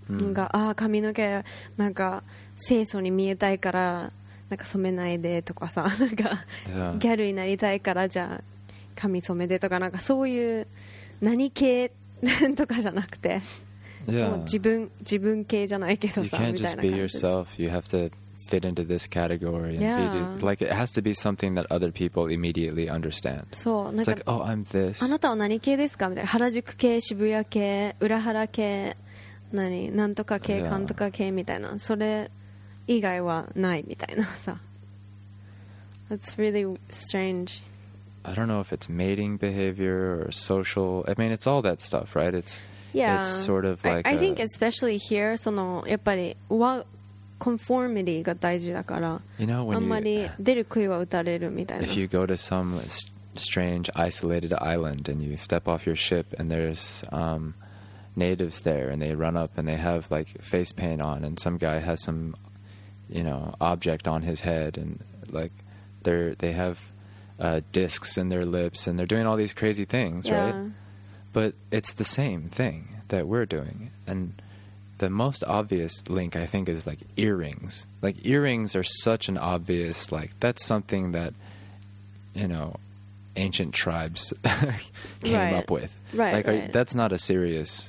なんか髪の毛なんか清楚に見えたいからなんか染めないでとかさ、なんかギャルになりたいからじゃあ髪染めでとか、なんかそういう何系とかじゃなくて、もう自分系じゃないけどさ、みたいな感じで。You can't just be yourself. You have to fit into this category and be like it has to be something that other people immediately understand. そう、なんか It's like, oh, I'm this. あなたは何系ですかみたいな、原宿系、渋谷系、裏原系、なんとか系、かんとか系みたいな、それ以外はないみたいなさ。That's really strange. I don't know if it's mating behavior or social. I mean, it's all that stuff, right? It's sort of like I think especially here そのやっぱりconformity が大事だから、 あんまり出る杭は打たれるみたいな。 If you go to some strange isolated island and you step off your ship and there's natives there and they run up and they have like face paint on and some guy has some object on his head and like they have discs in their lips and they're doing all these crazy things, right? But it's the same thing that we're doing. And the most obvious link, I think, is like earrings. Like earrings are such an obvious, like that's something that, ancient tribes came up with. Right. That's not a serious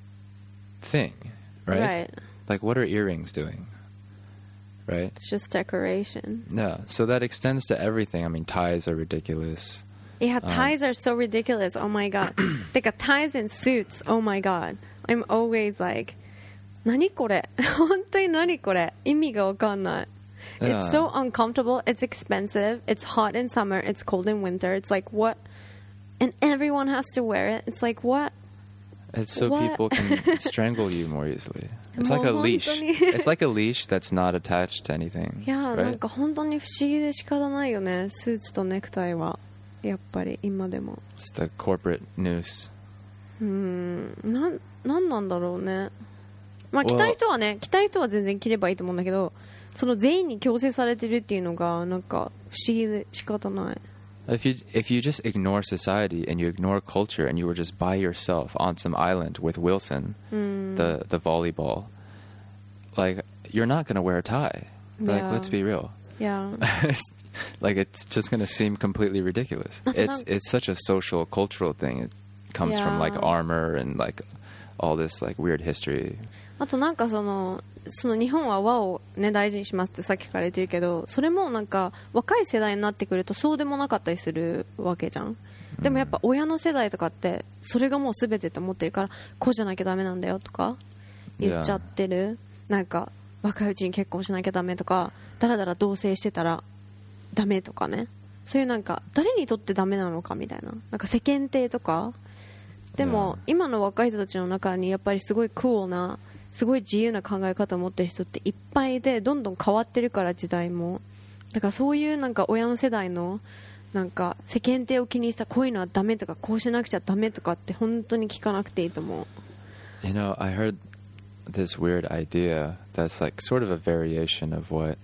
thing, right? Like what are earrings doing? Right? It's just decoration. Yeah. So that extends to everything. I mean, ties are ridiculous. Yeah, ties are so ridiculous. Oh my god. Like ties and suits. Oh my god. I'm always like, 何これ本当に何これ意味がわかんない。It's so uncomfortable. It's expensive. It's hot in summer. It's cold in winter. It's like what? And everyone has to wear it. It's like what? It's so people can strangle you more easily. It's like a leash. It's like a leash that's not attached to anything. いや、 right? なんか本当に不思議で仕方ないよね。スーツとネクタイはやっぱり今でも。 It's the corporate noose. なんなんだろうね。まあ着たい人は全然着ればいいと思うんだけど、その全員に強制されてるっていうのがなんか不思議で仕方ない。 If you just ignore society and you ignore culture and you were just by yourself on some island with Wilson, the volleyball, like you're not going to wear a tie. Like let's be real. Yeah. It's just going to seem completely ridiculous. It's such a social cultural thing. It comes from like armor and like all this like weird history. あとなんかその日本は和をね大事にしますってさっきから言ってるけど、それもなんか若い世代になってくるとそうでもなかったりするわけじゃん。でもやっぱ親の世代とかってそれがもう全てって思ってるから、こうじゃなきゃダメなんだよとか言っちゃってる。なんか若いうちに結婚しなきゃダメとか、だらだら同棲してたらダメとかね、そういうなんか誰にとってダメなのかみたいな、なんか世間体とか。でも今の若い人たちの中にやっぱりすごいクールな、すごい自由な考え方を持ってる人っていっぱいで、どんどん変わってるから、時代も。だからそういうなんか親の世代のなんか世間体を気にした、こういうのはダメとかこうしなくちゃダメとかって本当に聞かなくていいと思う。 I heard this weird idea that's like sort of a variation of what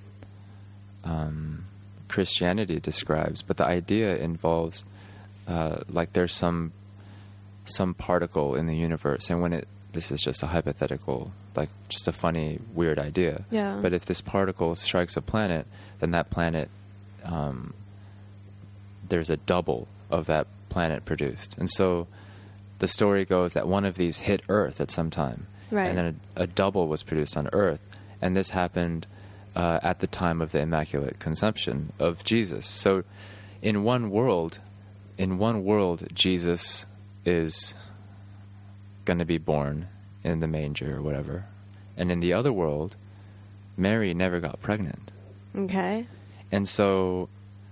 Christianity describes, but the idea involves like there's some particle in the universe, and this is just a hypothetical, like just a funny, weird idea. Yeah. But if this particle strikes a planet, then that planet, there's a double of that planet produced. And so the story goes that one of these hit Earth at some time. Right. And then a double was produced on Earth. And this happened at the time of the Immaculate Conception of Jesus. So in one world, Jesus is going to be born in the manger or whatever, and in the other world Mary never got pregnant. Okay. And so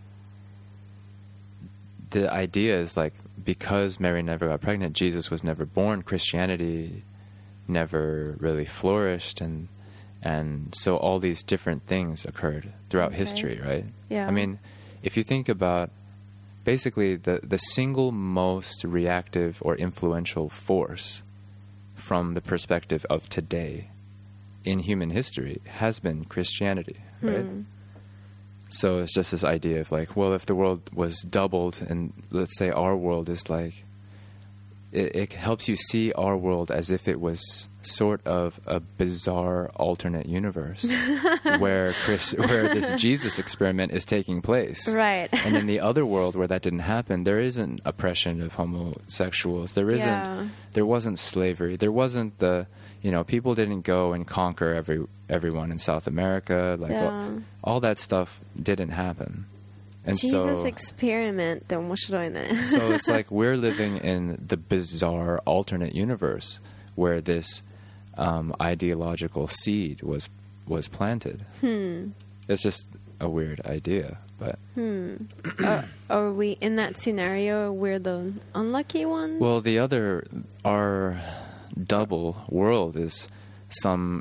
the idea is like, because Mary never got pregnant, Jesus was never born, Christianity never really flourished, and so all these different things occurred throughout history, right? Yeah. I mean, if you think about basically the single most reactive or influential force from the perspective of today in human history has been Christianity, right? So it's just this idea of like, well, if the world was doubled and let's say our world is it helps you see our world as if it was sort of a bizarre alternate universe where this Jesus experiment is taking place. Right. And in the other world where that didn't happen, there isn't oppression of homosexuals. There wasn't slavery. There wasn't people didn't go and conquer everyone in South America. All that stuff didn't happen. And Jesus experiment って面白いね. So it's like we're living in the bizarre alternate universe where this ideological seed was planted. It's just a weird idea, but are we in that scenario? We're the unlucky ones? Well, our double world is some,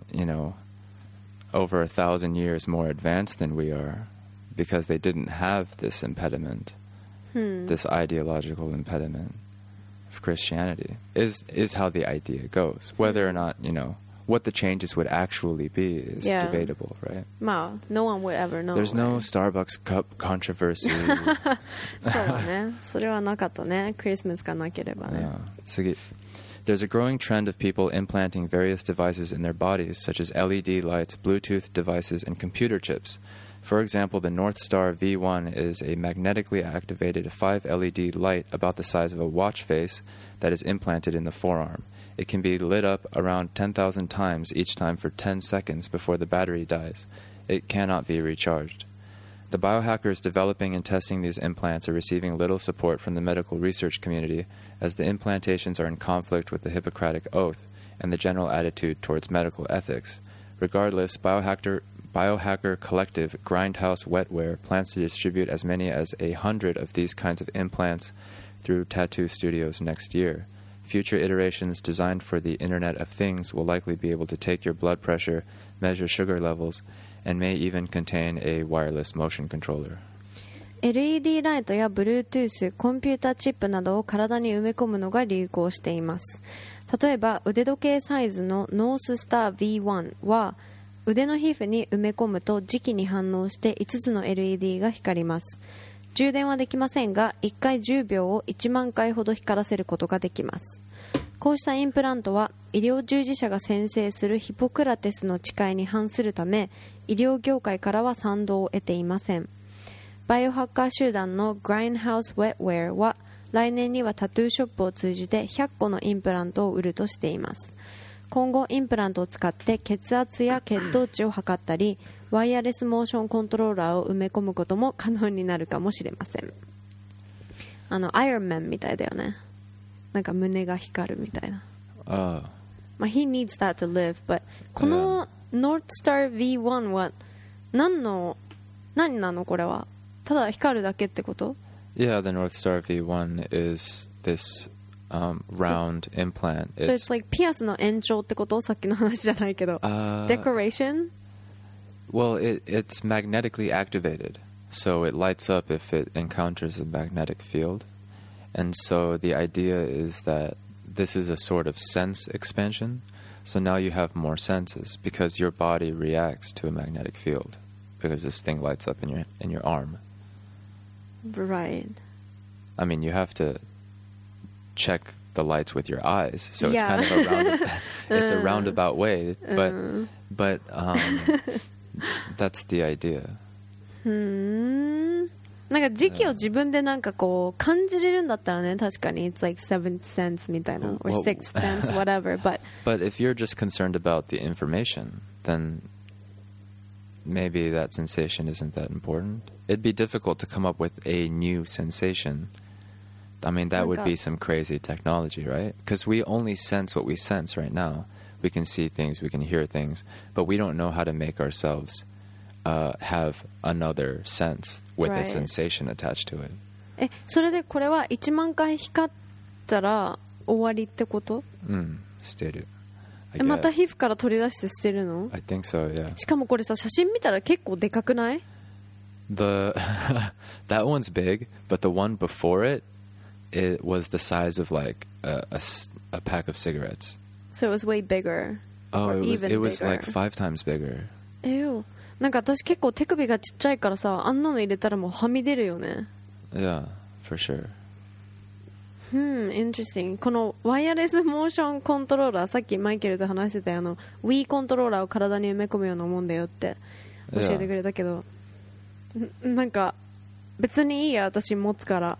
over 1,000 years more advanced than we are, because they didn't have this impediment, this ideological impediment of Christianity, is how the idea goes. Whether or not, what the changes would actually be is debatable, right? Wow, no one would ever know. There's no Starbucks cup controversy. そうだね。それはなかったね。クリスマスがなければね。 次。There's a growing trend of people implanting various devices in their bodies, such as LED lights, Bluetooth devices, and computer chips. For example, the North Star V1 is a magnetically activated 5 LED light about the size of a watch face that is implanted in the forearm. It can be lit up around 10,000 times each time for 10 seconds before the battery dies. It cannot be recharged. The biohackers developing and testing these implants are receiving little support from the medical research community, as the implantations are in conflict with the Hippocratic Oath and the general attitude towards medical ethics. Regardless, biohacker collective Grindhouse Wetware plans to distribute as many as 100 of these kinds of implants through tattoo studios next year. Future iterations designed for the Internet of Things will likely be able to take your blood pressure, measure sugar levels, and may even contain a wireless motion controller. LED ライトや Bluetooth、コンピュータチップなどを体に埋め込むのが流行しています。例えば腕時計サイズのノーススター V1 は腕の皮膚に埋め込むと磁気に反応して5つの LED が光ります。充電はできませんが1回10秒を1万回ほど光らせることができます。こうしたインプラントは医療従事者が宣誓するヒポクラテスの誓いに反するため医療業界からは賛同を得ていません。バイオハッカー集団の Grindhouse Wetware は来年にはタトゥーショップを通じて100個のインプラントを売るとしています。今後インプラントを使って血圧や血糖値を測ったりワイヤレスモーションコントローラーを埋め込むことも可能になるかもしれません。アイアンマンみたいだよね。なんか胸が光るみたいな。まあ、he needs that to live, but この North Star V1 は何なのこれは。ただ光るだけってこと？ Yeah, the North Star V1 is this round implant. So it's like ピアスの延長ってこと？さっきの話じゃないけど。Decoration? Well, it's magnetically activated. So it lights up if it encounters a magnetic field. And so the idea is that this is a sort of sense expansion. So now you have more senses because your body reacts to a magnetic field because this thing lights up in your arm. Right. I mean, you have to check the lights with your eyes, so it's kind of a roundabout way, but that's the idea. なんか時期を自分でなんかこう感じれるんだったらね、確かに it's like seventh sense みたいな or sixth sense whatever, but if you're just concerned about the information, then maybe that sensation isn't that important. It'd be difficult to come up with a new sensation. I mean, that would be some crazy technology, right? Because we only sense what we sense right now. We can see things, we can hear things, but we don't know how to make ourselves have another sense with a sensation attached to it. それでこれは1万回光ったら終わりってこと？ 捨てる。 また皮膚から取り出して捨てるの？ I think so, yeah. しかもこれさ、写真見たら結構でかくない？ That one's big, but the one before it was the size of like a pack of cigarettes. So it was way bigger. Oh, it was like 5 times bigger. Ew. なんか私結構手首がちっちゃいからさ、あんなの入れたらもうはみ出るよね。 Yeah, for sure. interesting. このワイヤレスモーションコントローラー、さっきマイケルと話してたWii コントローラーを体に埋め込むようなもんだよって教えてくれたけど、なんか別にいいや、私持つから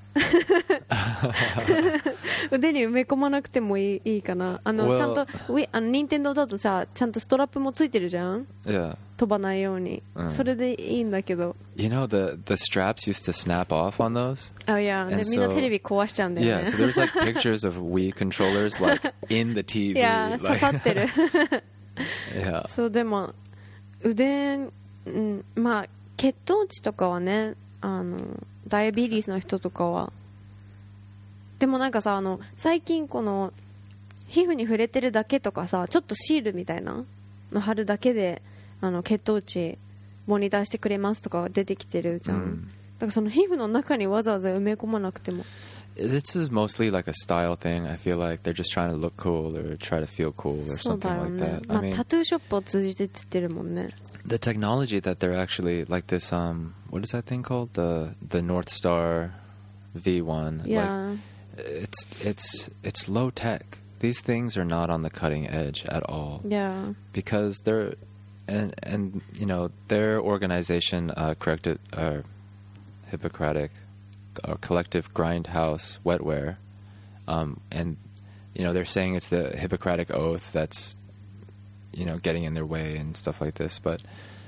腕に埋め込まなくてもいいかな。ちゃんと任天堂だとさ、ちゃんとストラップもついてるじゃん、飛ばないように、それでいいんだけど。 You know, the straps used to snap off on those. Oh yeah, でみんなテレビ壊しちゃうんだよね。 Yeah, so there's like pictures of Wii controllers like in the TV. Yeah, 刺さってる yeah. そう、でも腕、まあ血糖値とかはね、ダイアビリスの人とかは。でもなんかさ、最近この皮膚に触れてるだけとかさ、ちょっとシールみたいなの貼るだけで血糖値モニターしてくれますとか出てきてるじゃん、だからその皮膚の中にわざわざ埋め込まなくても。 This is mostly like a style thing. I feel like they're just trying to look cool or try to feel cool or something like that. まあ、タトゥーショップを通じてって言ってるもんね。 The technology that they're actually like this what is that thing called, the North Star V1? Yeah. Like, it's low tech. These things are not on the cutting edge at all. Yeah. Because they're and you know, their organization corrected Hippocratic or Collective Grindhouse Wetware, and you know, they're saying it's the Hippocratic Oath that's, you know, getting in their way and stuff like this. But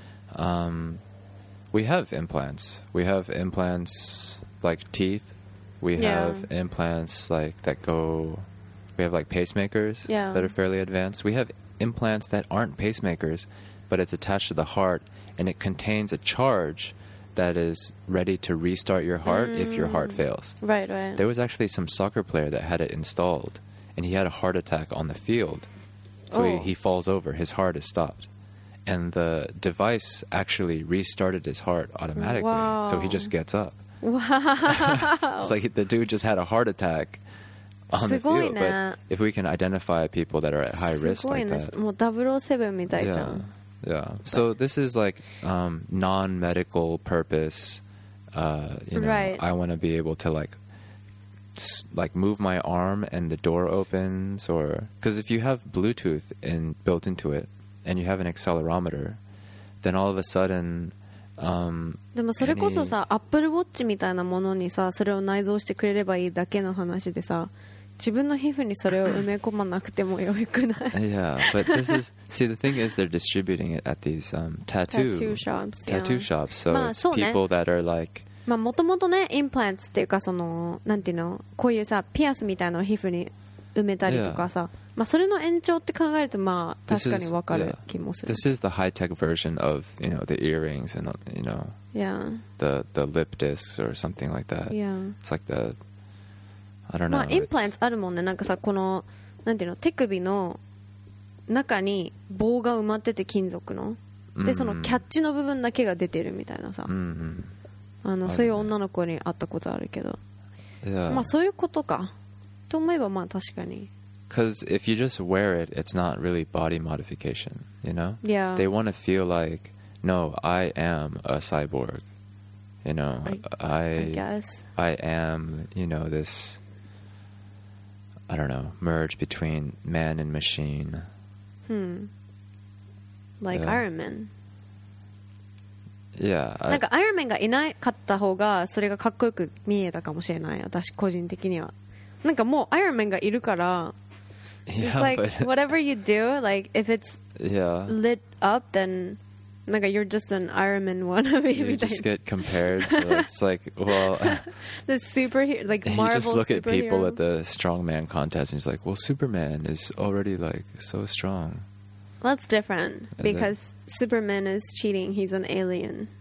we have implants. We have implants like teeth. We have implants like that go. We have like pacemakers that are fairly advanced. We have implants that aren't pacemakers, but it's attached to the heart, and it contains a charge that is ready to restart your heart if your heart fails. Right, right. There was actually some soccer player that had it installed, and he had a heart attack on the field. So he falls over, his heart is stopped. And the device actually restarted his heart automatically. Wow. So he just gets up. Wow. It's like the dude just had a heart attack on the field. But if we can identify people that are at high risk like that. もう007みたいじゃん。 Yeah. So this is like non-medical purpose. You know, right. I want to be able to like move my arm and the door opens, or because if you have Bluetooth built into it and you have an accelerometer, then all of a sudden. でもそれこそさ、Apple Watch みたいなものにさ、それを内蔵してくれればいいだけの話でさ、自分の皮膚にそれを埋め込まなくてもよくない？ Yeah, but this is see the thing is they're distributing it at these tattoo shops. Tattoo shops. So it's people that are like まあもともとね、インプランツっていうかそのなんていうの、こういうさピアスみたいなのを皮膚に埋めたりとかさ、まあそれの延長って考えるとまあ確かにわかる気もする。 This is the high-tech version of, you know, the earrings and, you know, the lip discs or something like that. Yeah. It's like the I don't know. まあインプランツあるもんね。なんかさ、このなんていうの、手首の中に棒が埋まってて金属ので、そのキャッチの部分だけが出てるみたいなさ、そういう女の子に会ったことあるけど、まあそういうことかと思えばまあ確かに。 Because if you just wear it, it's not really body modification, you know? Yeah. They want to feel like, no, I am a cyborg. You know, I guess. I am, you know, this, I don't know, merge between man and machine. Like Iron Man. Yeah. なんかアイアンマンがいなかった方がそれがかっこよく見えたかもしれない。私個人的には。なんかもうアイアンマンがいるから。 Yeah, it's like but whatever you do, like if it's lit up, then like you're just an Iron Man wannabe. You just get compared to it's like, well, the superhero, like Marvel. You just look superhero. At people at the strongman contest, and it's like, well, Superman is already like so strong. Well, that's different because Superman is cheating. He's an alien.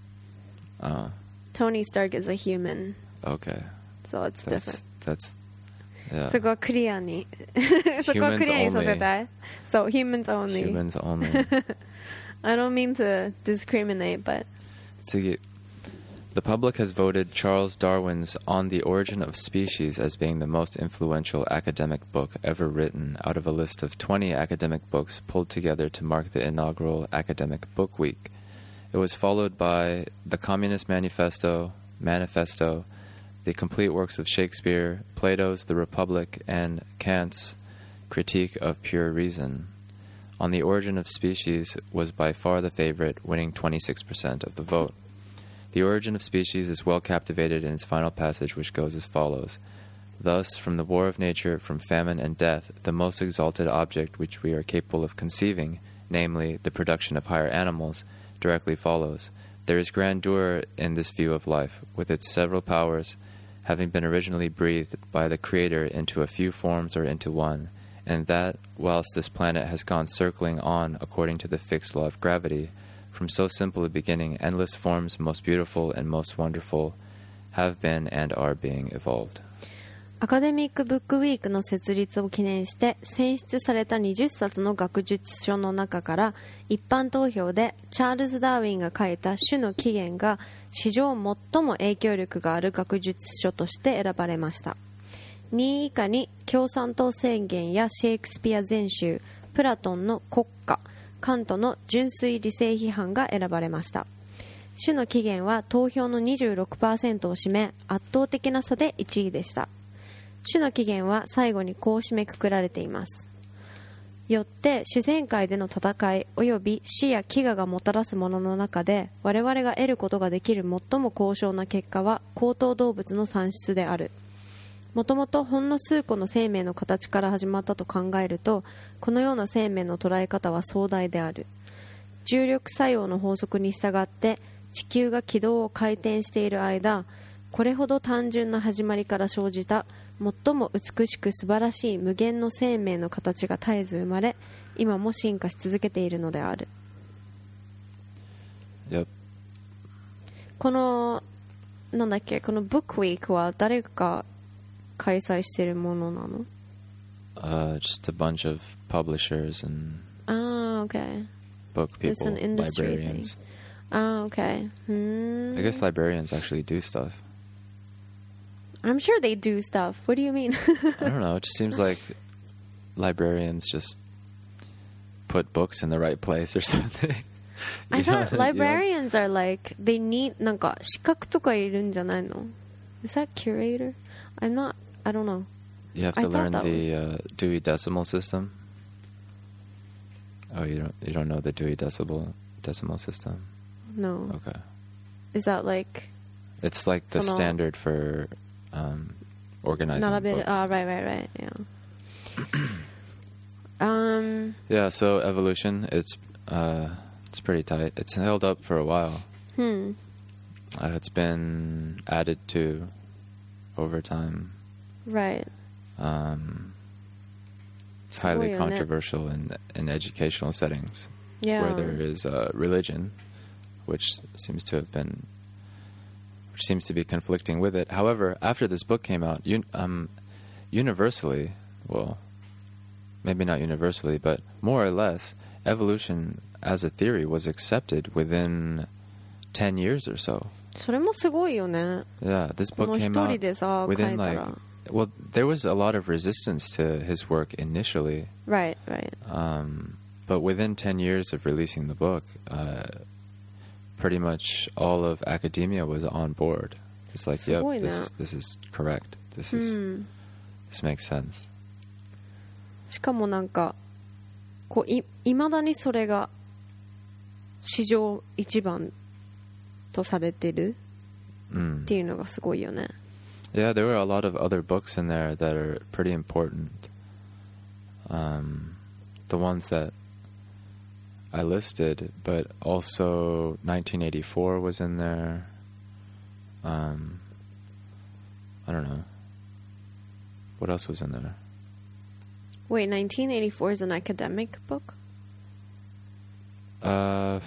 Tony Stark is a human. Okay. So it's different. Yeah. そこはクリアにそこはクリアにさせたい。So humans only. Humans only. I don't mean to discriminate, but. 次. The public has voted Charles Darwin's On the Origin of Species as being the most influential academic book ever written out of a list of 20 academic books pulled together to mark the inaugural Academic Book Week. It was followed by The Communist Manifesto, the complete works of Shakespeare, Plato's The Republic, and Kant's Critique of Pure Reason. On the Origin of Species was by far the favorite, winning 26% of the vote. The Origin of Species is well captivated in its final passage, which goes as follows. Thus, from the war of nature, from famine and death, the most exalted object which we are capable of conceiving, namely, the production of higher animals, directly follows. There is grandeur in this view of life, with its several powers, having been originally breathed by the Creator into a few forms or into one, and that, whilst this planet has gone circling on according to the fixed law of gravity, from so simple a beginning, endless forms, most beautiful and most wonderful, have been and are being evolved. アカデミックブックウィークの設立を記念して選出された20冊の学術書の中から一般投票でチャールズ・ダーウィンが書いた種の起源が史上最も影響力がある学術書として選ばれました。2位以下に共産党宣言やシェイクスピア全集、プラトンの国家、カントの純粋理性批判が選ばれました。種の起源は投票の 26% を占め圧倒的な差で1位でした。種の起源は最後にこう締めくくられています。よって自然界での戦い及び死や飢餓がもたらすものの中で我々が得ることができる最も高尚な結果は高等動物の産出である。もともとほんの数個の生命の形から始まったと考えるとこのような生命の捉え方は壮大である。重力作用の法則に従って地球が軌道を回転している間これほど単純な始まりから生じた最も美しく素晴らしい無限の生命の形が絶えず生まれ今も進化し続けているのである。 Yep. このなんだっけこのブックウィークは誰が開催しているものなの ？Just a bunch of publishers and okay. book people, It's an industry librarians. Thing. Okay. I guess librarians actually do stuff. I'm sure they do stuff. What do you mean? I don't know. It just seems like librarians just put books in the right place or something. I thought librarians are like they need なんか資格とかいるんじゃないの? Is that curator? I don't know. You have to learn the Dewey Decimal System. Oh, you don't know the Dewey Decimal System? No. Okay. Is that like? It's like the standard for organizing books. Right. Yeah. Yeah. So evolution, it's pretty tight. It's held up for a while. It's been added to over time. Right. It's highly controversial in educational settings where there is religion, which seems to be conflicting with it. However, after this book came out, universally, well, maybe not universally, but more or less, evolution as a theory was accepted within 10 years or so. それもすごいよね。 Yeah, this book came out within well, there was a lot of resistance to his work initially. Right. But within 10 years of releasing the book, pretty much all of academia was on board. It's like, yep, this is correct. This makes sense. しかもなんかこういまだにそれが史上一番とされてるっていうのがすごいよね。 Yeah, there were a lot of other books in there that are pretty important. The ones that I listed, but also 1984 was in there. I don't know. What else was in there? Wait, 1984 is an academic book? I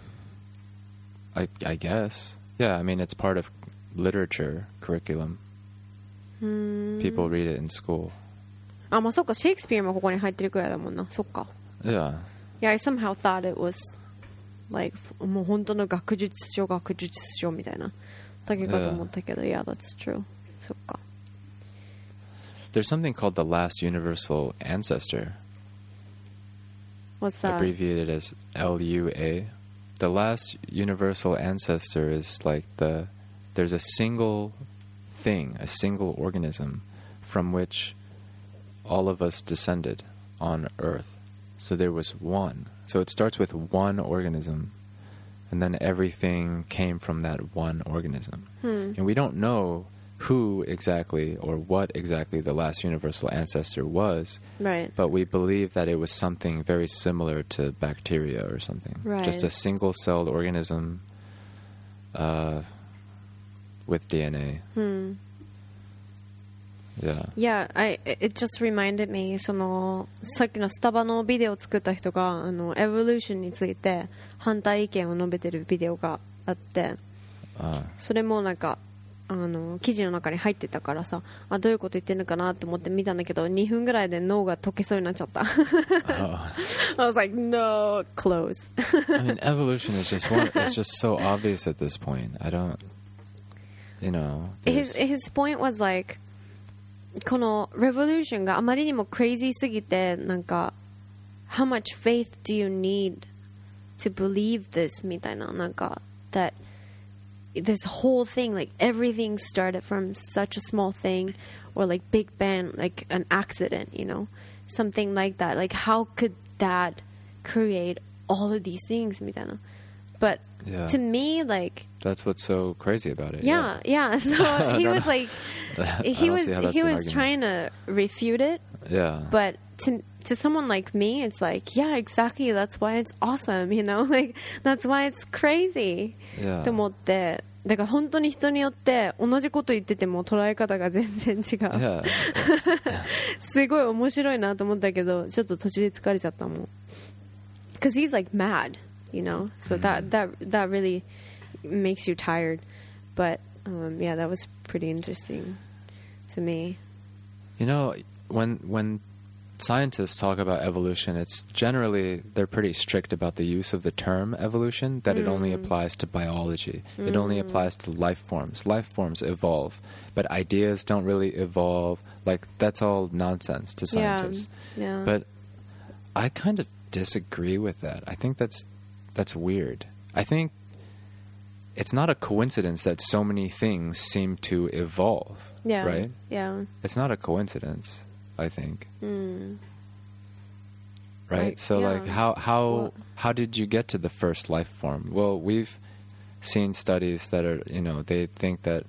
guess. Yeah, I mean, it's part of literature curriculum. People read it in school. あ、まあそっか、シェイクスピアもここに入ってるくらいだもんな。そっか。 Yeah. Yeah, I somehow thought it was like もう本当の学術書みたいなだけかと思ったけど、Yeah, that's true. そっか。 There's something called the last universal ancestor. What's that? Abbreviated as LUA. The last universal ancestor is like there's a single thing, a single organism from which all of us descended on Earth. So there was one. So it starts with one organism, and then everything came from that one organism. And we don't know who exactly or what exactly the last universal ancestor was, right? But we believe that it was something very similar to bacteria or something. Right. Just a single-celled organism with DNA. Yeah, it just reminded me そのさっきのスタバのビデオを作った人がエボリューションについて反対意見を述べてるビデオがあって、それもなんか記事の中に入ってたからさ、どういうこと言ってるのかなと思って見たんだけど、2分ぐらいで脳が溶けそうになっちゃった。I was like, no, close. I mean, evolution is just it's just so obvious at this point. I don't, you know. His point was like, この revolution があまりにも crazy すぎて、なんか how much faith do you need to believe this みたいな、なんか that this whole thing, like everything started from such a small thing, or like Big Bang, like an accident, you know, something like that. Like how could that create all of these things みたいな。But to me, like, that's what's so crazy about it. Yeah. So he was like, he was trying to refute it. Yeah. But to someone like me, it's like, yeah, exactly. That's why it's awesome. You know, like that's why it's crazy. Yeah. と思って、だから本当に人によって同じこと言ってても捉え方が全然違う。 Yeah. すごい面白いなと思ったけど、ちょっと途中で疲れちゃったもん。Because he's like mad. You know, so that really makes you tired. But yeah, that was pretty interesting to me. You know, when scientists talk about evolution, it's generally they're pretty strict about the use of the term evolution, that it only applies to biology. It only applies to life forms. Life forms evolve, but ideas don't really evolve. Like that's all nonsense to scientists. Yeah. But I kind of disagree with that. I think that's weird. I think it's not a coincidence that so many things seem to evolve. Yeah. Right? Yeah. It's not a coincidence, I think. Right? So like how did you get to the first life form? Well, we've seen studies that are, you know, they think that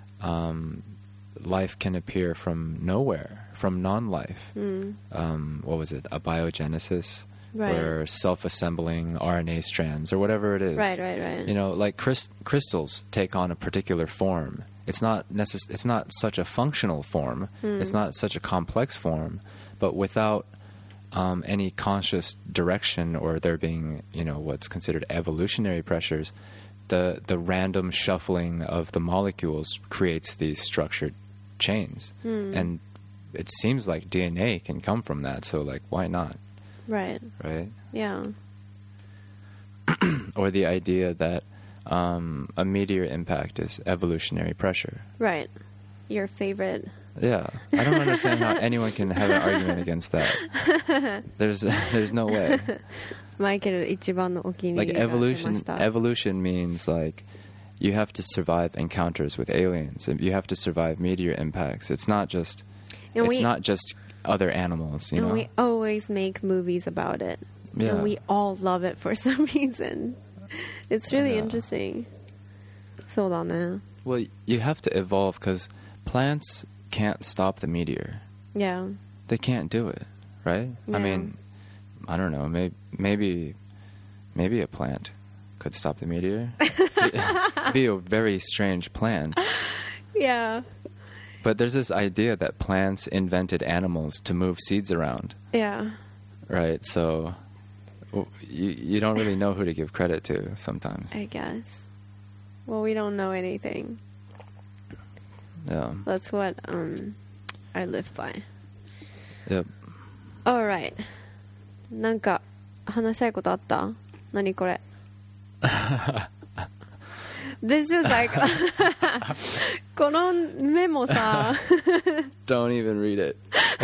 life can appear from nowhere, from non-life. What was it? Abiogenesis. Right. Or self-assembling RNA strands or whatever it is. Right. You know, like crystals take on a particular form. It's not such a functional form. It's not such a complex form. But without any conscious direction or there being, you know, what's considered evolutionary pressures, the random shuffling of the molecules creates these structured chains. And it seems like DNA can come from that. So, like, why not? Right. Yeah. Or the idea that a meteor impact is evolutionary pressure. Right. Your favorite. Yeah. I don't understand how anyone can have an argument against that. There's no way. Like evolution means like you have to survive encounters with aliens and you have to survive meteor impacts. It's not just other animals, you know. And we always make movies about it. Yeah. And we all love it for some reason. It's really interesting. そうだね. Well, you have to evolve because plants can't stop the meteor. Yeah. They can't do it, right? Yeah. I mean, I don't know. Maybe a plant could stop the meteor. It'd be a very strange plant. Yeah. But there's this idea that plants invented animals to move seeds around. Yeah. Right, so you don't really know who to give credit to sometimes. I guess. Well, we don't know anything. Yeah. That's what I live by. Yep. All right. なんか話したいことあった？何これ？This is like このメモさ Don't even read it.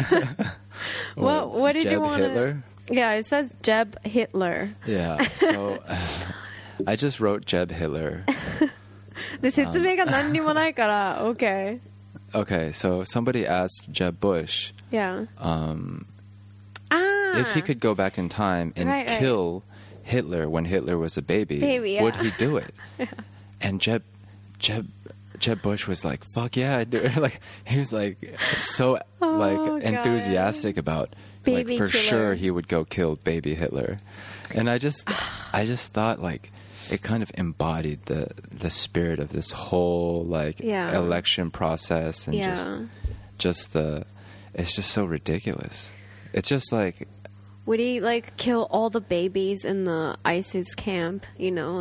What did Jeb you want Hitler? Yeah, it says Jeb Hitler. Yeah, so I just wrote Jeb Hitler. で説明が何にもないから OK. Okay, so somebody asked Jeb Bush. Yeah. If he could go back in time and kill Hitler when Hitler was a baby, would he do it? Yeah. And Jeb Bush was like, "Fuck yeah, I do it!" Like he was like so enthusiastic about baby for killer. Sure he would go kill baby Hitler, and I just thought like it kind of embodied the spirit of this whole election process and just it's just so ridiculous. It's just like. Would he kill all the babies in the ISIS camp? You know,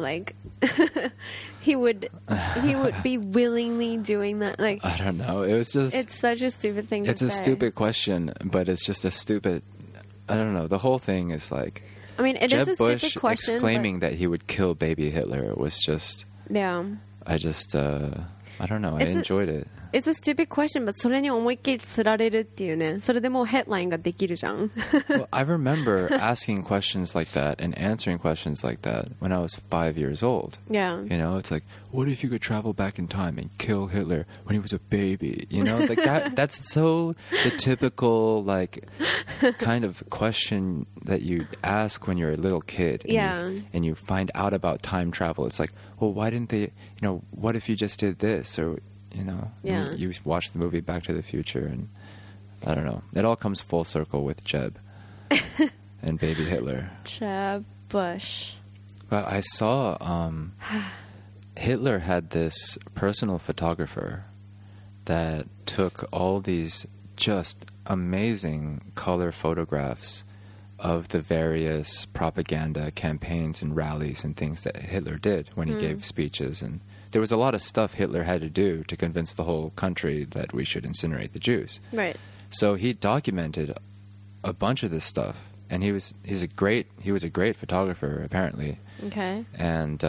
he would be willingly doing that. Like I don't know. It was just. It's such a stupid thing. It's a stupid question, but it's just a stupid. I don't know. The whole thing is like. I mean, it Jeb is a Bush stupid question. Claiming that he would kill baby Hitler was just. Yeah. I just. I don't know. I enjoyed it. It's a stupid question, but それに思いっきり釣られるっていうね。それでもうヘッドラインができるじゃん。 Well, I remember asking questions like that and answering questions like that when I was 5 years old. Yeah. You know, it's like, what if you could travel back in time and kill Hitler when he was a baby? You know, like that's so the typical kind of question that you ask when you're a little kid. And you find out about time travel. It's like, well, why didn't they, what if you just did this? Or, you watch the movie Back to the Future, and I don't know. It all comes full circle with Jeb and baby Hitler. Jeb Bush. But I saw Hitler had this personal photographer that took all these just amazing color photographs of the various propaganda campaigns and rallies and things that Hitler did when he gave speeches. And there was a lot of stuff Hitler had to do to convince the whole country that we should incinerate the Jews. Right. So he documented a bunch of this stuff, and he was a great photographer apparently. Okay. And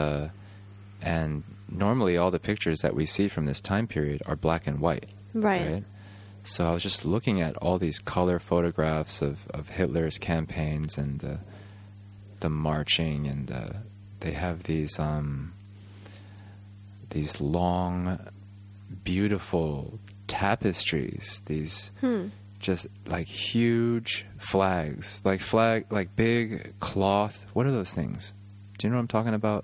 normally all the pictures that we see from this time period are black and white. Right? So I was just looking at all these color photographs of Hitler's campaigns and the marching, and they have these long, beautiful tapestries, these just like huge flags, like big cloth. What are those things? Do you know what I'm talking about?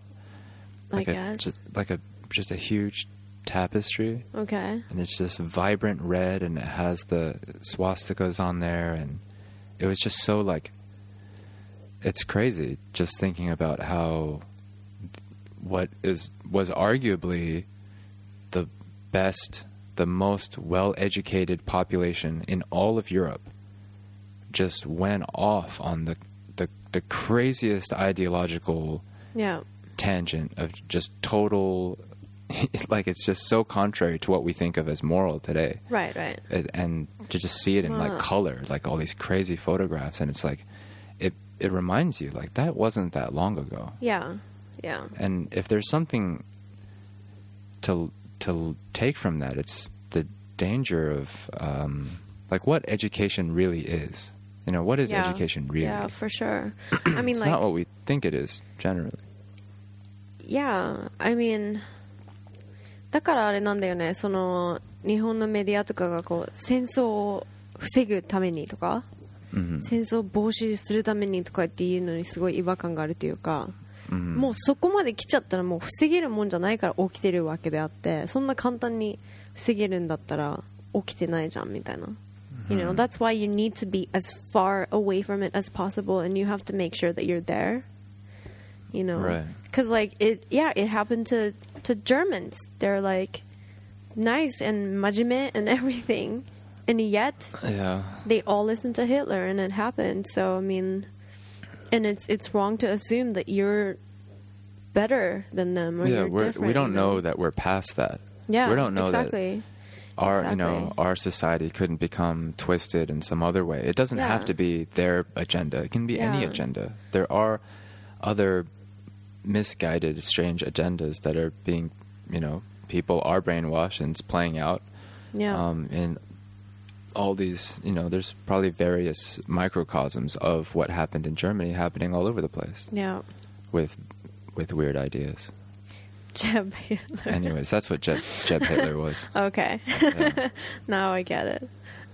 Just a huge tapestry. Okay. And it's just vibrant red, and it has the swastikas on there, and it was just so it's crazy just thinking about how what was arguably the best, the most well-educated population in all of Europe just went off on the craziest ideological tangent of just total it's just so contrary to what we think of as moral today. Right. And to just see it in color, all these crazy photographs, and it's like it reminds you that wasn't that long ago. Yeah. And if there's something to take from that, it's the danger of what education really is. What is education really? Yeah, for sure. I mean, it's not what we think it is generally. Yeah, I mean, だからあれなんだよね。その日本のメディアとかが戦争を防ぐためにとか、戦争を防止するためにとかっていうのにすごい違和感があるというか。もうそこまで来ちゃったらもう防げるもんじゃないから起きてるわけであって、そんな簡単に防げるんだったら起きてないじゃんみたいな。You know, that's why you need to be as far away from it as possible, and you have to make sure that you're there. You know, because it happened to Germans. They're nice and 真面目 and everything, and yet they all listened to Hitler, and it happened. So I mean. And it's wrong to assume that you're better than them or you're different. We don't know that we're past that. Yeah, we don't know exactly. that our society couldn't become twisted in some other way. It doesn't have to be their agenda. It can be any agenda. There are other misguided, strange agendas that are being, people are brainwashed and it's playing out. Yeah. In all these, there's probably various microcosms of what happened in Germany happening all over the place. Yeah. With weird ideas. Jeb Hitler. Anyways, that's what Jeb Hitler was. Okay. Yeah. Now I get it.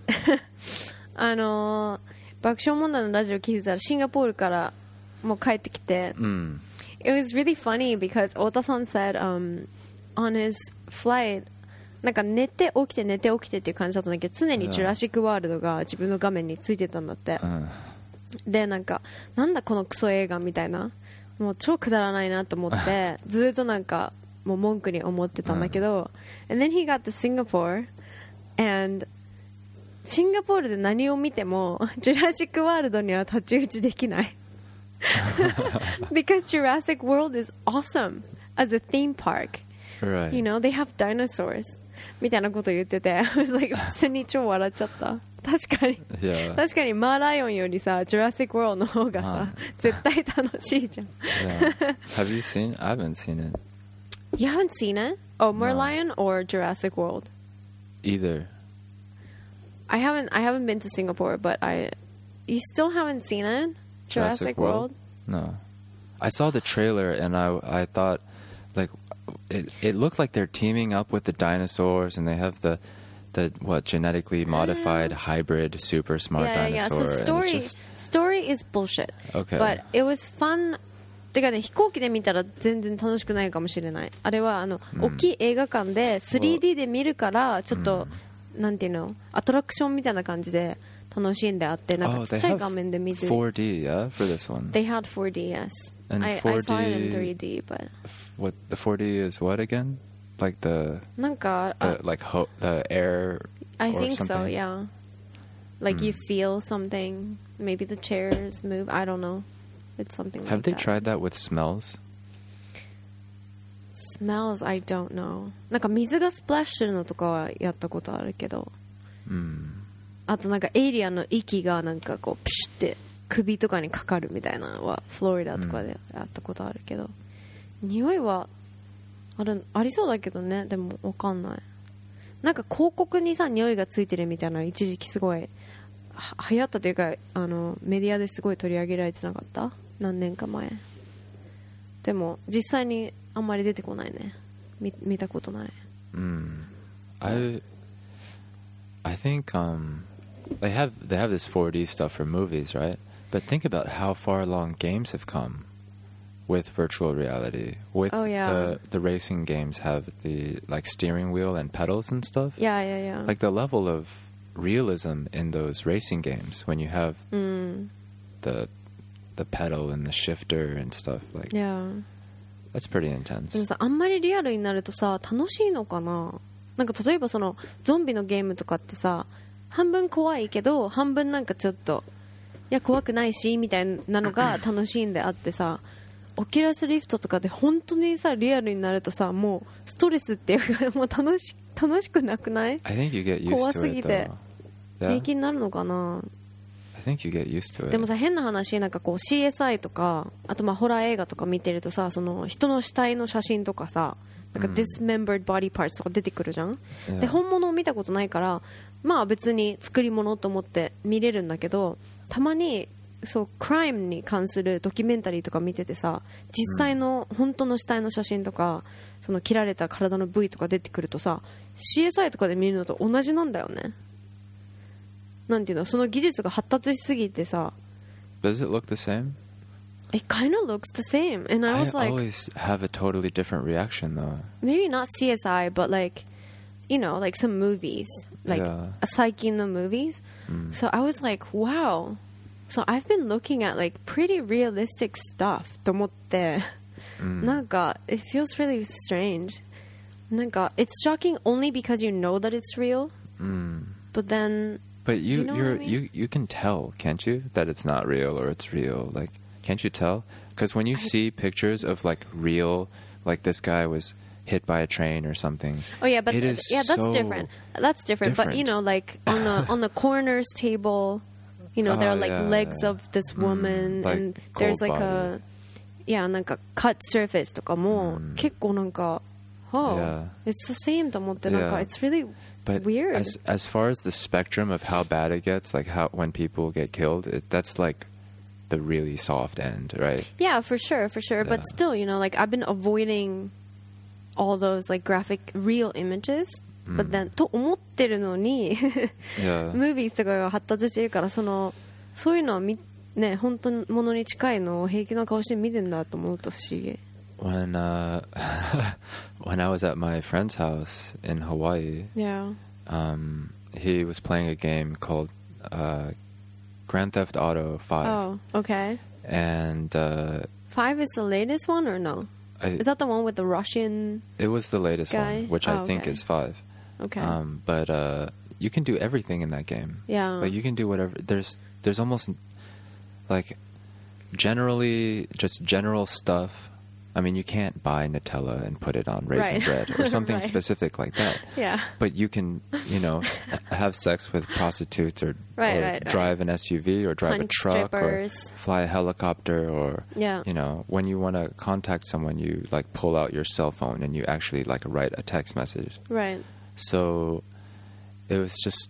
爆笑問題のラジオ聞いてたらシンガポールからもう帰ってきて、It was really funny because 太田さん said on his flight なんか寝て起きて寝て起きてっていう感じだったんだけど常にジュラシックワールドが自分の画面についてたんだって、でなんだこのクソ映画みたいなもう超くだらないなと思ってずっとなんかもう文句に思ってたんだけど、and then he got to Singapore and シンガポールで何を見てもジュラシックワールドには太刀打ちできないbecause Jurassic World is awesome as a theme park, right. You know they have dinosaurs みたいなこと言っててI was like 普通に超笑っちゃった確かに、 yeah. 確かにマーライオンよりさジュラシックワールドの方がさ、絶対楽しいじゃん、 yeah. Have you seen? I haven't seen it. You haven't seen it? Oh, Merlion no. or Jurassic World? Either. I haven't been to Singapore, but you still haven't seen it? Jurassic World? No. I saw the trailer and I thought like it looked like they're teaming up with the dinosaurs and they have the what genetically modified hybrid super smart dinosaur. So story is bullshit. Okay. But it was fun. てかね飛行機で見たら全然楽しくないかもしれない。あれは大きい映画館で 3D で見るからちょっとなんていうのアトラクションみたいな感じで楽しんであってなんかちっちゃい画面で見て 4D, yeah, for this one. They had 4D, yes. And I saw it in 3D, but what the 4D is what again? Like the なんか the air I think something? so, yeah. Like you feel something, maybe the chairs move, I don't know. It's something like that. Have they tried that with smells? Smells, I don't know. なんか水がスプラッシュするのとかはやったことあるけど、あとなんかエイリアンの息がなんかこうピシュって首とかにかかるみたいなのはフロリダとかでやったことあるけど、匂いはありそうだけどね、でもわかんない。なんか広告にさ匂いがついてるみたいな一時期すごい流行ったというかメディアですごい取り上げられてなかった？何年か前。でも実際にあんまり出てこないね。見たことない。 I think they have this 4D stuff for movies, right? But think about how far along games have come with virtual reality. With the racing games have the like steering wheel and pedals and stuff. Yeah. Like the level of realism in those racing games when you have the pedal and the shifter and stuff like. Yeah. That's pretty intense. でもさ、あんまりリアルになるとさ、楽しいのかな？なんか例えばそのゾンビのゲームとかってさ、半分怖いけど半分なんかちょっといや怖くないしみたいなのが楽しいんであってさ、オキュラスリフトとかで本当にさリアルになるとさ、もうストレスっていうかもう楽しくなくない？ I think you get used to it. 怖すぎて平気になるのかな？ I think you get used to it. でもさ変な話なんかこう CSI とかあとまあホラー映画とか見てるとさ、その人の死体の写真とかさ、なんか dismembered body parts とか出てくるじゃん、で本物を見たことないからまあ別に作り物と思って見れるんだけど、たまにそうクライムに関するドキュメンタリーとか見ててさ、実際の本当の死体の写真とかその切られた体の部位とか出てくるとさ、 CSI とかで見るのと同じなんだよね。なんていうの、その技術が発達しすぎてさ。 Does it look the same? It kind of looks the same, and I was like, I always have a totally different reaction though. Maybe not CSI, but like, you know, like some movies, like最近の movies. So I was like, wow. So I've been looking at like pretty realistic stuff と思って、なんか it feels really strange. なんか it's shocking only because you know that it's real. But then. But you can tell, can't you, that it's not real or it's real? Like, can't you tell? Because when you see pictures of like real, like this guy was hit by a train or something. Oh yeah, but that's so different. That's different. But you know, like on the coroner's table, you know, there are like legs of this woman, like and there's like body. なんか cut surface とかも結構なんかit's the same と思ってなんか it's really But weird. As far as the spectrum of how bad it gets, like how when people get killed, that's like the really soft end, right? Yeah, for sure. But still, you know, like I've been avoiding all those like graphic real images. But then と思ってるのにムービーとかが発達してるからそういうのはね本当のものに近いのを平気な顔して見てんだと思うと不思議。 When I was at my friend's house in Hawaii, he was playing a game called Grand Theft Auto 5. Oh, okay. And 5 is the latest one or no? Is that the one with the Russian? It was the latest one, which I think is 5. Okay. But you can do everything in that game. Yeah. Like you can do whatever. There's almost like generally just general stuff. I mean, you can't buy Nutella and put it on raisin bread or something specific like that. Yeah. But you can, have sex with prostitutes or drive an SUV or drive a truck strippers. Or fly a helicopter or, when you want to contact someone, you like pull out your cell phone and you actually like write a text message. Right. So it was just,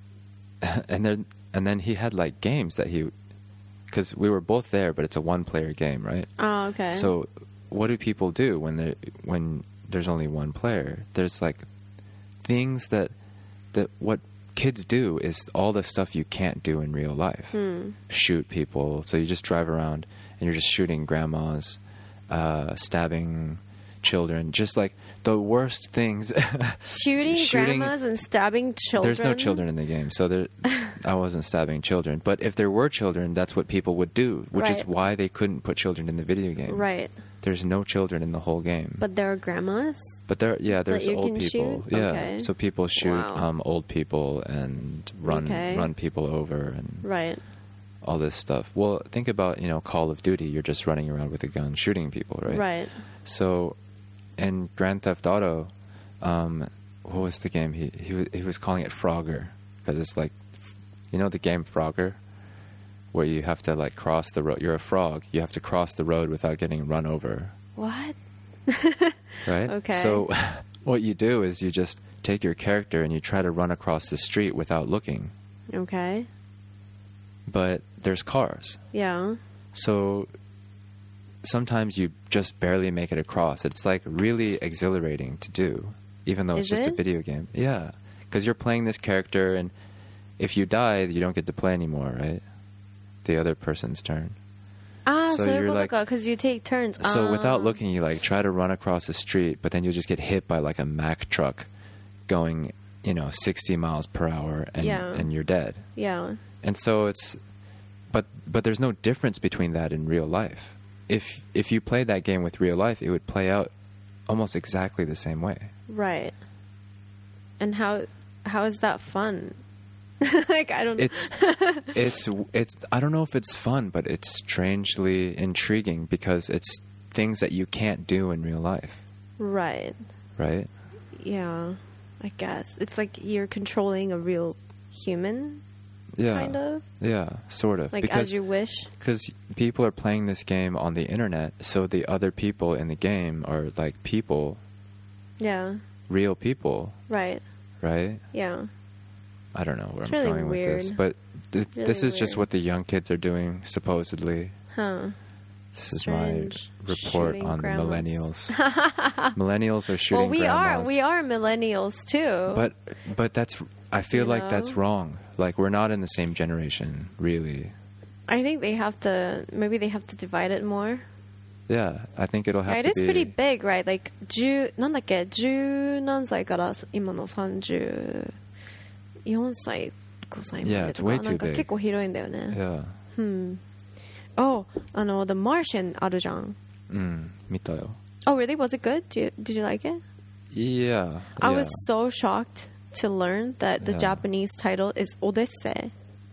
and then he had like games that because we were both there, but it's a one-player game, right? Oh, okay. So what do people do when there's only one player? There's like things that what kids do is all the stuff you can't do in real life. Shoot people. So you just drive around and you're just shooting grandmas, stabbing children, just like the worst things. Shooting grandmas and stabbing children? There's no children in the game, so I wasn't stabbing children. But if there were children, that's what people would do, which is why they couldn't put children in the video game. Right. There's no children in the whole game. But there are grandmas? But there's old people. Shoot? Yeah, okay. So people shoot old people and run people over and all this stuff. Well, think about, Call of Duty. You're just running around with a gun shooting people, right? Right. So in Grand Theft Auto, what was the game? He was calling it Frogger because it's like, the game Frogger, where you have to like cross the road. You're a frog. You have to cross the road without getting run over. What? Right? Okay. So what you do is you just take your character and you try to run across the street without looking. Okay. But there's cars. Yeah. So sometimes you just barely make it across. It's like really exhilarating to do, even though it's just a video game. Yeah. Because you're playing this character, and if you die, you don't get to play anymore, right? The other person's turn. So you're like, because you take turns. So without looking, you like try to run across the street, but then you'll just get hit by like a Mack truck going, 60 miles per hour, and you're dead. Yeah. And so but there's no difference between that in real life. If you played that game with real life, it would play out almost exactly the same way. Right. And how is that fun? Like, I don't know. It's I don't know if it's fun, but it's strangely intriguing because it's things that you can't do in real life. Right. Right? Yeah, I guess. It's like you're controlling a real human. Yeah. Kind of? Yeah, sort of. Like as you wish? Because people are playing this game on the internet, so the other people in the game are like people. Yeah. Real people. Right. Right? Yeah. I don't know where It's I'm really going weird. with this, but this is just weird. what the young kids are doing, supposedly. Huh. This Strange. is my report Shooting on grandmas. the millennials. Millennials are shooting grandmas. We are millennials too. But that's, I feel like that's wrong. Like, we're not in the same generation, really. I think maybe they have to divide it more. Yeah, I think it'll have to be. It is pretty big, right? Like, なんだっけ、10何歳から今の34歳、5歳までとか、 Yeah, it's way too なんか big. 結構広いんだよね。 Yeah. Oh, The Martian あるじゃん。 見たよ。 Oh, really? Was it good? Did you like it? Yeah. I was so shocked to learn that the Japanese title is Odyssey.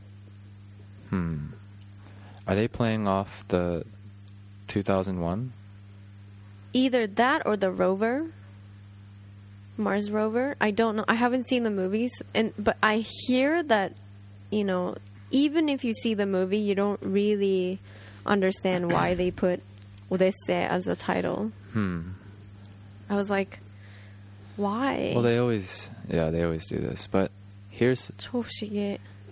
Are they playing off the 2001? Either that or the rover, Mars rover. I don't know. I haven't seen the movies, but I hear that, even if you see the movie, you don't really understand why they put Odyssey as a title. I was like, why? Well, they always do this. But here's,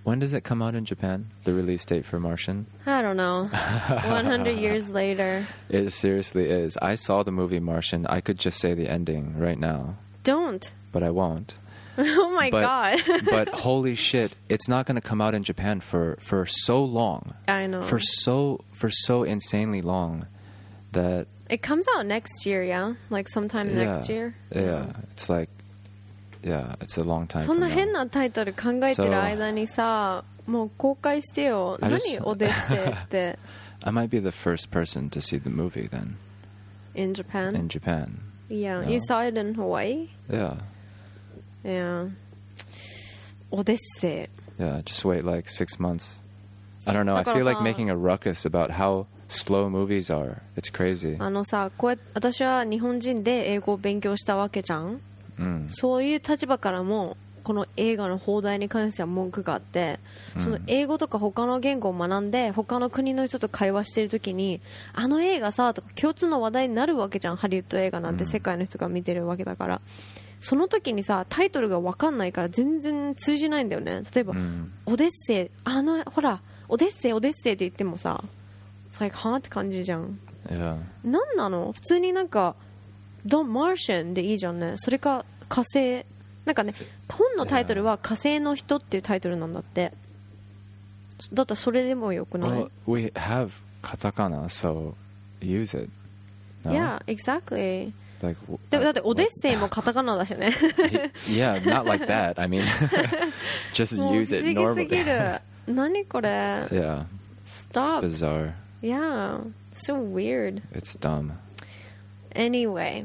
When does it come out in Japan? The release date for Martian? I don't know. 100 years later. It seriously is. I saw the movie Martian. I could just say the ending right now. Don't. But I won't. Oh my God. But holy shit, it's not going to come out in Japan for so long. I know. For so insanely long that... It comes out next year, yeah? Like sometime next year? Yeah. It's like... Yeah, it's a long time. そんな変なタイトル考えてる間にさ、もう公開してよ。何オデッセイって。 I might be the first person to see the movie then. In Japan? In Japan. Yeah. You saw it in Hawaii? Yeah. Yeah. オデッセイ. Yeah, just wait like 6 months. I don't know. I feel like making a ruckus about how slow movies are. It's crazy. こうやって私は日本人で英語を勉強したわけじゃん。そういう立場からもこの映画の放題に関しては文句があって、その英語とか他の言語を学んで他の国の人と会話してるときにあの映画さとか共通の話題になるわけじゃん。ハリウッド映画なんて世界の人が見てるわけだから、その時にさタイトルが分かんないから全然通じないんだよね。例えば、オデッセイほらオデッセイって言ってもさ最高はって感じじゃん。なんなの普通になんかThe Martian でいいじゃんね。それか火星なんかね、本のタイトルは火星の人っていうタイトルなんだって。だったらそれでもよくない？ Well, we have katakana, so use it. No? Yeah, exactly. Like, だってオデッセイもカタカナだしね。 Yeah, not like that. I mean, just use it normally. 不思議すぎる。何これ？ Yeah. Stop. It's bizarre. Yeah, so weird. It's dumb. Anyway,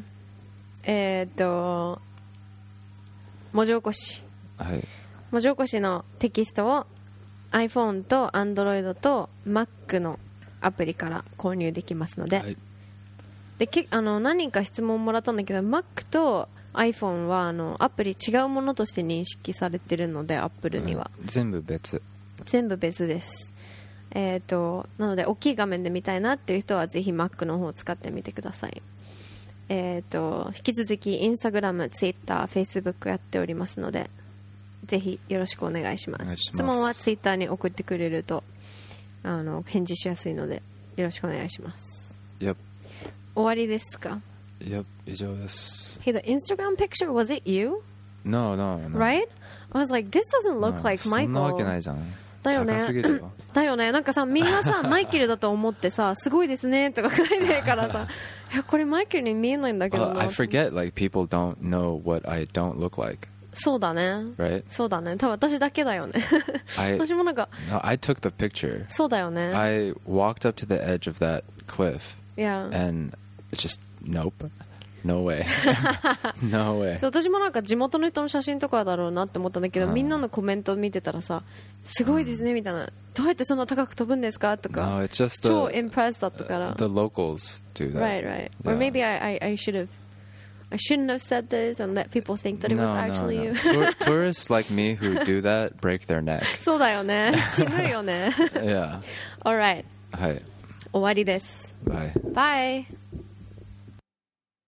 文字起こし、 はい、 文字起こしのテキストを iPhone と Android と Mac のアプリから購入できますので、はい、で何人か質問もらったんだけど Mac と iPhone はアプリ違うものとして認識されてるので Apple には、 全部別です。なので大きい画面で見たいなっていう人はぜひ Mac の方を使ってみてください。引き続きインスタグラム、ツイッター、フェイスブックやっておりますのでぜひよろしくお願いします。質問はツイッターに送ってくれると返事しやすいのでよろしくお願いします。 Yep. 終わりですか？ Yep, 以上です。 Hey, the Instagram picture, was it you? No. Right? I was like, this doesn't look like Michael. そんなわけないじゃん。 だよね。だよね。なんかさ、みんなさ、マイケルだと思ってさ、すごいですねとか書いてるからさ、いやこれマイケルに見えないんだけどな。 I forget like people don't know what I don't look like. そうだね。 Right? そうだね。多分私だけだよね。私もなんか。 No, I took the picture. そうだよね。 I walked up to the edge of that cliff. Yeah. And it's just nope.No way. No way. そう私もなんか地元の人の写真とかだろうなって思ったんだけど、みんなのコメント見てたらさすごいですねみたいな、どうやってそんな高く飛ぶんですかとか、 no, it's just 超インプレスだったから。 The locals do that. Right. Yeah. Or maybe I shouldn't have said this and let people think that it was actually you. Tourists like me who do that break their neck. そうだよね。死ぬよね。 Yeah. Alright. はい。 終わりです。 Bye. Bye.